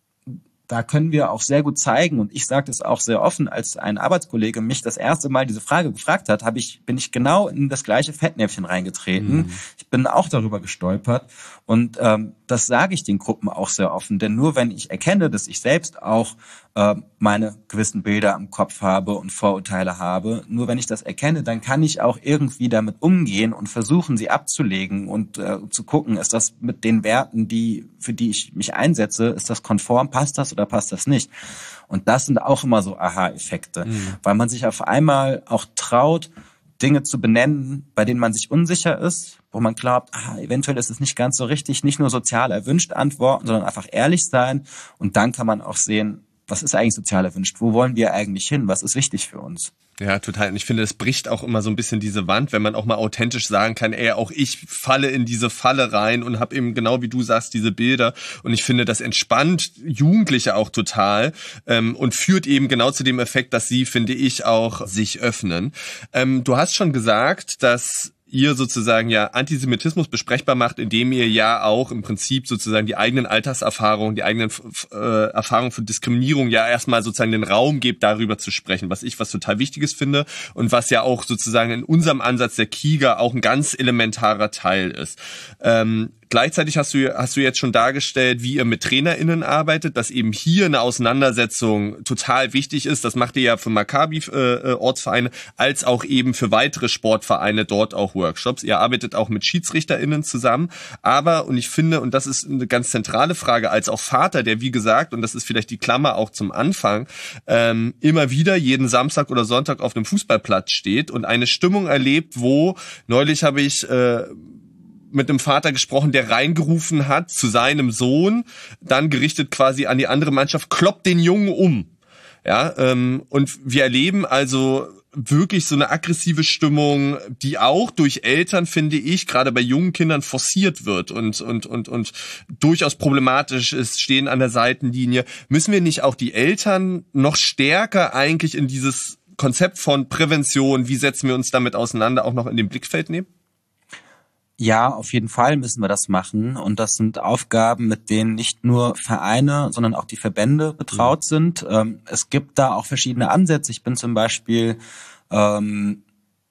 da können wir auch sehr gut zeigen, und ich sage das auch sehr offen, als ein Arbeitskollege mich das erste Mal diese Frage gefragt hat, habe ich, bin ich genau in das gleiche Fettnäpfchen reingetreten. Mhm. Ich bin auch darüber gestolpert, und ähm, das sage ich den Gruppen auch sehr offen, denn nur wenn ich erkenne, dass ich selbst auch äh, meine gewissen Bilder im Kopf habe und Vorurteile habe, nur wenn ich das erkenne, dann kann ich auch irgendwie damit umgehen und versuchen, sie abzulegen und äh, zu gucken, ist das mit den Werten, die für die ich mich einsetze, ist das konform, passt das oder passt das nicht? Und das sind auch immer so Aha-Effekte, mhm. weil man sich auf einmal auch traut, Dinge zu benennen, bei denen man sich unsicher ist, wo man glaubt, ah, eventuell ist es nicht ganz so richtig, nicht nur sozial erwünscht antworten, sondern einfach ehrlich sein. Und dann kann man auch sehen, was ist eigentlich sozial erwünscht? Wo wollen wir eigentlich hin? Was ist wichtig für uns? Ja, total. Und ich finde, es bricht auch immer so ein bisschen diese Wand, wenn man auch mal authentisch sagen kann, ey, auch ich falle in diese Falle rein und habe eben genau wie du sagst diese Bilder. Und ich finde, das entspannt Jugendliche auch total ähm, und führt eben genau zu dem Effekt, dass sie, finde ich, auch sich öffnen. Ähm, du hast schon gesagt, dass ihr sozusagen ja Antisemitismus besprechbar macht, indem ihr ja auch im Prinzip sozusagen die eigenen Alltagserfahrungen, die eigenen äh, Erfahrungen von Diskriminierung ja erstmal sozusagen den Raum gebt, darüber zu sprechen, was ich was total Wichtiges finde und was ja auch sozusagen in unserem Ansatz der KIGA auch ein ganz elementarer Teil ist. Ähm, Gleichzeitig hast du hast du jetzt schon dargestellt, wie ihr mit TrainerInnen arbeitet, dass eben hier eine Auseinandersetzung total wichtig ist. Das macht ihr ja für Maccabi äh, Ortsvereine als auch eben für weitere Sportvereine dort auch Workshops. Ihr arbeitet auch mit SchiedsrichterInnen zusammen. Aber, und ich finde, und das ist eine ganz zentrale Frage, als auch Vater, der wie gesagt, und das ist vielleicht die Klammer auch zum Anfang, ähm, immer wieder jeden Samstag oder Sonntag auf einem Fußballplatz steht und eine Stimmung erlebt, wo, neulich habe ich äh, mit einem Vater gesprochen, der reingerufen hat zu seinem Sohn, dann gerichtet quasi an die andere Mannschaft, kloppt den Jungen um. Ja, ähm, und wir erleben also wirklich so eine aggressive Stimmung, die auch durch Eltern, finde ich, gerade bei jungen Kindern forciert wird und und und und durchaus problematisch ist, stehen an der Seitenlinie. Müssen wir nicht auch die Eltern noch stärker eigentlich in dieses Konzept von Prävention, wie setzen wir uns damit auseinander, auch noch in den Blickfeld nehmen? Ja, auf jeden Fall müssen wir das machen. Und das sind Aufgaben, mit denen nicht nur Vereine, sondern auch die Verbände betraut sind. Ähm, es gibt da auch verschiedene Ansätze. Ich bin zum Beispiel ähm,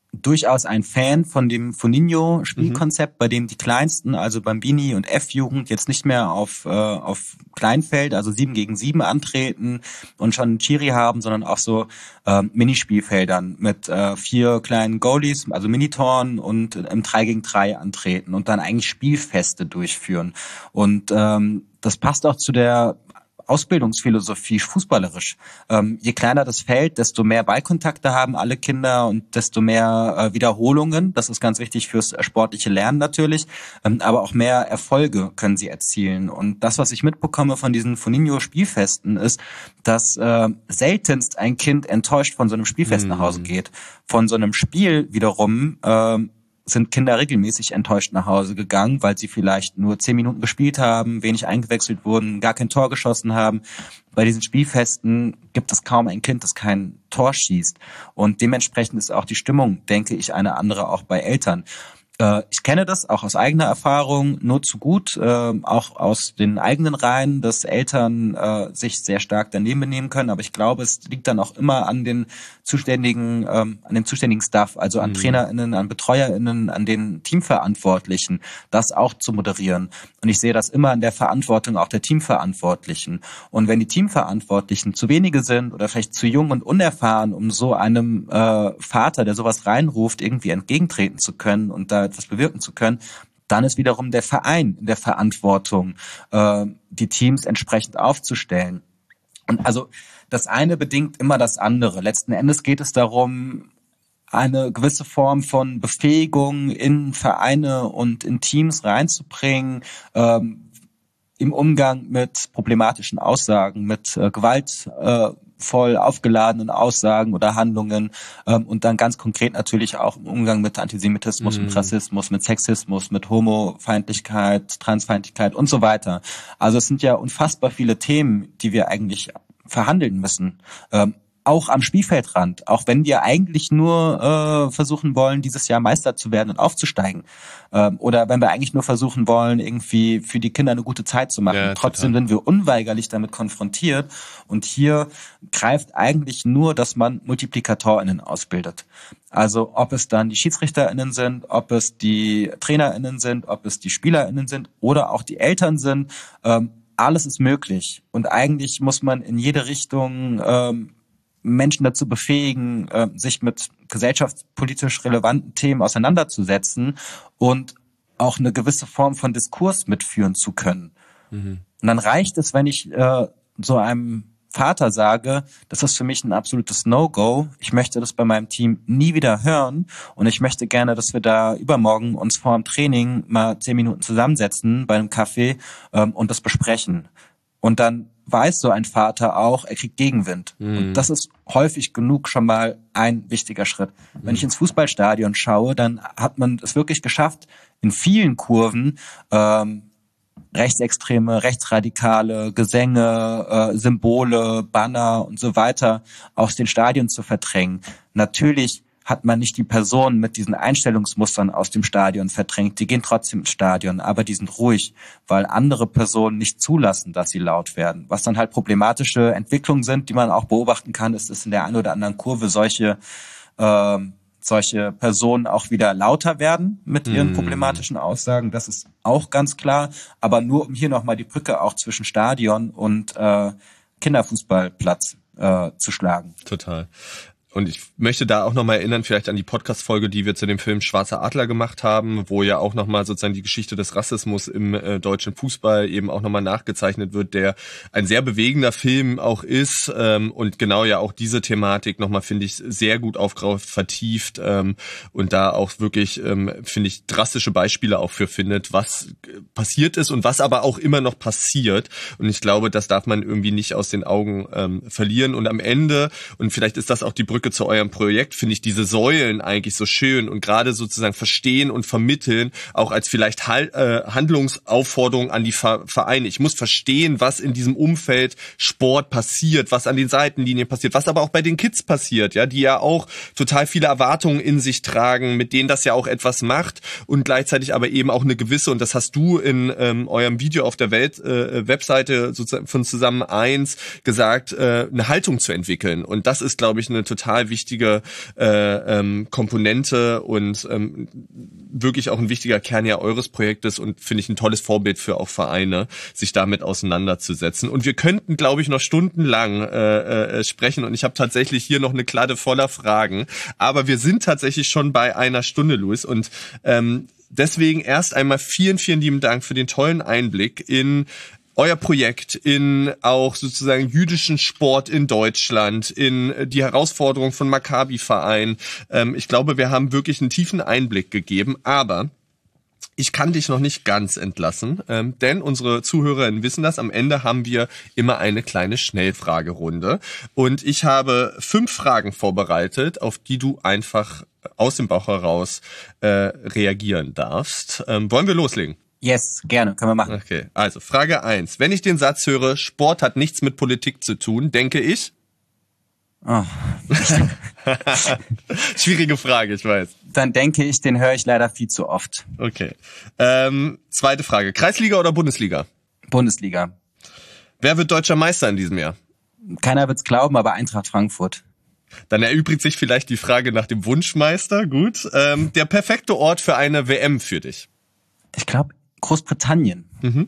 durchaus ein Fan von dem Foninho-Spielkonzept, mhm. bei dem die Kleinsten, also Bambini und F-Jugend, jetzt nicht mehr auf äh, auf Kleinfeld, also sieben gegen sieben antreten und schon einen Chiri haben, sondern auch so äh, Minispielfeldern mit äh, vier kleinen Goalies, also Minitoren und im drei gegen drei antreten und dann eigentlich Spielfeste durchführen. Und ähm, das passt auch zu der Ausbildungsphilosophie fußballerisch. Ähm, je kleiner das Feld, desto mehr Ballkontakte haben alle Kinder und desto mehr äh, Wiederholungen. Das ist ganz wichtig fürs sportliche Lernen natürlich, ähm, aber auch mehr Erfolge können sie erzielen. Und das, was ich mitbekomme von diesen Foninho-Spielfesten, ist, dass äh, seltenst ein Kind enttäuscht von so einem Spielfest mhm. nach Hause geht. Von so einem Spiel wiederum äh, sind Kinder regelmäßig enttäuscht nach Hause gegangen, weil sie vielleicht nur zehn Minuten gespielt haben, wenig eingewechselt wurden, gar kein Tor geschossen haben. Bei diesen Spielfesten gibt es kaum ein Kind, das kein Tor schießt. Und dementsprechend ist auch die Stimmung, denke ich, eine andere auch bei Eltern. Ich kenne das auch aus eigener Erfahrung nur zu gut, äh, auch aus den eigenen Reihen, dass Eltern äh, sich sehr stark daneben benehmen können. Aber ich glaube, es liegt dann auch immer an den zuständigen, ähm, an dem zuständigen Staff, also an mhm. TrainerInnen, an BetreuerInnen, an den Teamverantwortlichen, das auch zu moderieren. Und ich sehe das immer in der Verantwortung auch der Teamverantwortlichen. Und wenn die Teamverantwortlichen zu wenige sind oder vielleicht zu jung und unerfahren, um so einem äh, Vater, der sowas reinruft, irgendwie entgegentreten zu können und da etwas bewirken zu können, dann ist wiederum der Verein in der Verantwortung, äh, die Teams entsprechend aufzustellen. Und also das eine bedingt immer das andere. Letzten Endes geht es darum, eine gewisse Form von Befähigung in Vereine und in Teams reinzubringen, ähm, im Umgang mit problematischen Aussagen, mit äh, Gewalt, äh, voll aufgeladenen Aussagen oder Handlungen ähm, und dann ganz konkret natürlich auch im Umgang mit Antisemitismus, mhm. mit Rassismus, mit Sexismus, mit Homofeindlichkeit, Transfeindlichkeit und so weiter. Also es sind ja unfassbar viele Themen, die wir eigentlich verhandeln müssen. Ähm, auch am Spielfeldrand, auch wenn wir eigentlich nur äh, versuchen wollen, dieses Jahr Meister zu werden und aufzusteigen. Ähm, oder wenn wir eigentlich nur versuchen wollen, irgendwie für die Kinder eine gute Zeit zu machen. Ja, trotzdem sind wir unweigerlich damit konfrontiert. Und hier greift eigentlich nur, dass man MultiplikatorInnen ausbildet. Also ob es dann die SchiedsrichterInnen sind, ob es die TrainerInnen sind, ob es die SpielerInnen sind oder auch die Eltern sind. Ähm, alles ist möglich. Und eigentlich muss man in jede Richtung ähm, Menschen dazu befähigen, sich mit gesellschaftspolitisch relevanten Themen auseinanderzusetzen und auch eine gewisse Form von Diskurs mitführen zu können. Mhm. Und dann reicht es, wenn ich äh, so einem Vater sage, das ist für mich ein absolutes No-Go, ich möchte das bei meinem Team nie wieder hören und ich möchte gerne, dass wir da übermorgen uns vor dem Training mal zehn Minuten zusammensetzen bei einem Kaffee ähm, und das besprechen. Und dann weiß so ein Vater auch, er kriegt Gegenwind. Mhm. Und das ist häufig genug schon mal ein wichtiger Schritt. Mhm. Wenn ich ins Fußballstadion schaue, dann hat man es wirklich geschafft, in vielen Kurven ähm, rechtsextreme, rechtsradikale Gesänge, äh, Symbole, Banner und so weiter aus den Stadien zu verdrängen. Natürlich hat man nicht die Personen mit diesen Einstellungsmustern aus dem Stadion verdrängt. Die gehen trotzdem ins Stadion, aber die sind ruhig, weil andere Personen nicht zulassen, dass sie laut werden. Was dann halt problematische Entwicklungen sind, die man auch beobachten kann, ist, dass in der einen oder anderen Kurve solche äh, solche Personen auch wieder lauter werden mit ihren mm. problematischen Aussagen. Das ist auch ganz klar. Aber nur um hier nochmal die Brücke auch zwischen Stadion und äh, Kinderfußballplatz äh, zu schlagen. Total. Und ich möchte da auch nochmal erinnern, vielleicht an die Podcast-Folge, die wir zu dem Film Schwarzer Adler gemacht haben, wo ja auch nochmal sozusagen die Geschichte des Rassismus im äh, deutschen Fußball eben auch nochmal nachgezeichnet wird, der ein sehr bewegender Film auch ist ähm, und genau ja auch diese Thematik nochmal, finde ich, sehr gut aufgreift, vertieft ähm, und da auch wirklich, ähm, finde ich, drastische Beispiele auch für findet, was passiert ist und was aber auch immer noch passiert. Und ich glaube, das darf man irgendwie nicht aus den Augen ähm, verlieren. Und am Ende, und vielleicht ist das auch die Brücke zu eurem Projekt, finde ich diese Säulen eigentlich so schön und gerade sozusagen verstehen und vermitteln, auch als vielleicht Hal- äh, Handlungsaufforderung an die Ver- Vereine. Ich muss verstehen, was in diesem Umfeld Sport passiert, was an den Seitenlinien passiert, was aber auch bei den Kids passiert, ja, die ja auch total viele Erwartungen in sich tragen, mit denen das ja auch etwas macht und gleichzeitig aber eben auch eine gewisse, und das hast du in ähm, eurem Video auf der Welt äh, Webseite sozusagen von Zusammen eins gesagt, äh, eine Haltung zu entwickeln. Und das ist, glaube ich, eine total total wichtige äh, ähm, Komponente und ähm, wirklich auch ein wichtiger Kern ja eures Projektes und finde ich ein tolles Vorbild für auch Vereine, sich damit auseinanderzusetzen. Und wir könnten, glaube ich, noch stundenlang äh, äh, sprechen und ich habe tatsächlich hier noch eine Kladde voller Fragen, aber wir sind tatsächlich schon bei einer Stunde, Luis, und ähm, deswegen erst einmal vielen, vielen lieben Dank für den tollen Einblick in euer Projekt, in auch sozusagen jüdischen Sport in Deutschland, in die Herausforderung von Maccabi-Verein. Ähm, ich glaube, wir haben wirklich einen tiefen Einblick gegeben, aber ich kann dich noch nicht ganz entlassen, ähm, denn unsere Zuhörerinnen wissen das. Am Ende haben wir immer eine kleine Schnellfragerunde. Und ich habe fünf Fragen vorbereitet, auf die du einfach aus dem Bauch heraus äh, reagieren darfst. Ähm, wollen wir loslegen? Yes, gerne, können wir machen. Okay, also Frage eins. Wenn ich den Satz höre, Sport hat nichts mit Politik zu tun, denke ich... Oh. Schwierige Frage, ich weiß. Dann denke ich, den höre ich leider viel zu oft. Okay. Ähm, zweite Frage. Kreisliga oder Bundesliga? Bundesliga. Wer wird deutscher Meister in diesem Jahr? Keiner wird's glauben, aber Eintracht Frankfurt. Dann erübrigt sich vielleicht die Frage nach dem Wunschmeister. Gut. Ähm, der perfekte Ort für eine W M für dich? Ich glaube, Großbritannien. Mhm.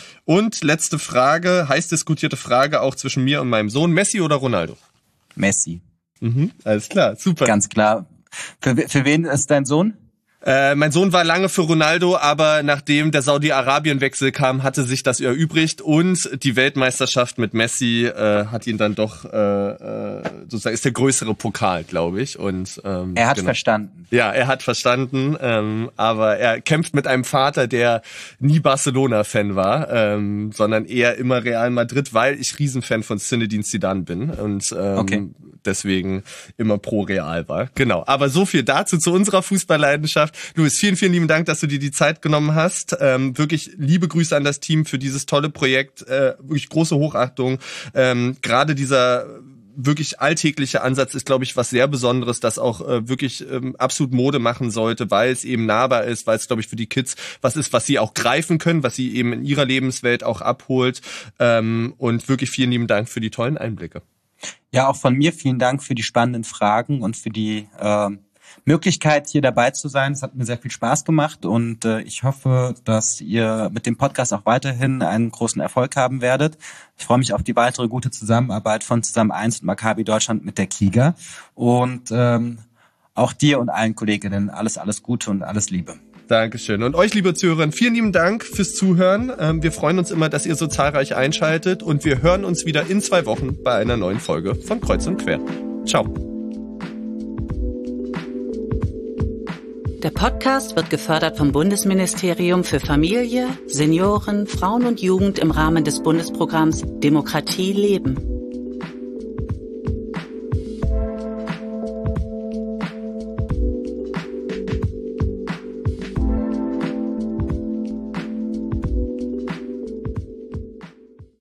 Und letzte Frage, heiß diskutierte Frage auch zwischen mir und meinem Sohn. Messi oder Ronaldo? Messi. Mhm, alles klar, super. Ganz klar. Für, für wen ist dein Sohn? Äh, mein Sohn war lange für Ronaldo, aber nachdem der Saudi-Arabien-Wechsel kam, hatte sich das erübrigt und die Weltmeisterschaft mit Messi äh, hat ihn dann doch, äh, äh, sozusagen ist der größere Pokal, glaube ich. Und ähm, er hat genau. verstanden. Ja, er hat verstanden, ähm, aber er kämpft mit einem Vater, der nie Barcelona-Fan war, ähm, sondern eher immer Real Madrid, weil ich Riesenfan von Zinedine Zidane bin und ähm, okay. deswegen immer pro Real war. Genau, aber so viel dazu zu unserer Fußballleidenschaft. Luis, vielen, vielen lieben Dank, dass du dir die Zeit genommen hast. Ähm, wirklich liebe Grüße an das Team für dieses tolle Projekt. Äh, wirklich große Hochachtung. Ähm, gerade dieser wirklich alltägliche Ansatz ist, glaube ich, was sehr Besonderes, das auch äh, wirklich ähm, absolut Mode machen sollte, weil es eben nahbar ist, weil es, glaube ich, für die Kids was ist, was sie auch greifen können, was sie eben in ihrer Lebenswelt auch abholt. Ähm, und wirklich vielen lieben Dank für die tollen Einblicke. Ja, auch von mir vielen Dank für die spannenden Fragen und für die äh, Möglichkeit, hier dabei zu sein. Es hat mir sehr viel Spaß gemacht und äh, ich hoffe, dass ihr mit dem Podcast auch weiterhin einen großen Erfolg haben werdet. Ich freue mich auf die weitere gute Zusammenarbeit von Zusammen eins und Maccabi Deutschland mit der Kiga und ähm, auch dir und allen Kolleginnen alles, alles Gute und alles Liebe. Dankeschön. Und euch, liebe Zuhörer, vielen lieben Dank fürs Zuhören. Ähm, wir freuen uns immer, dass ihr so zahlreich einschaltet und wir hören uns wieder in zwei Wochen bei einer neuen Folge von Kreuz und Quer. Ciao. Der Podcast wird gefördert vom Bundesministerium für Familie, Senioren, Frauen und Jugend im Rahmen des Bundesprogramms Demokratie leben.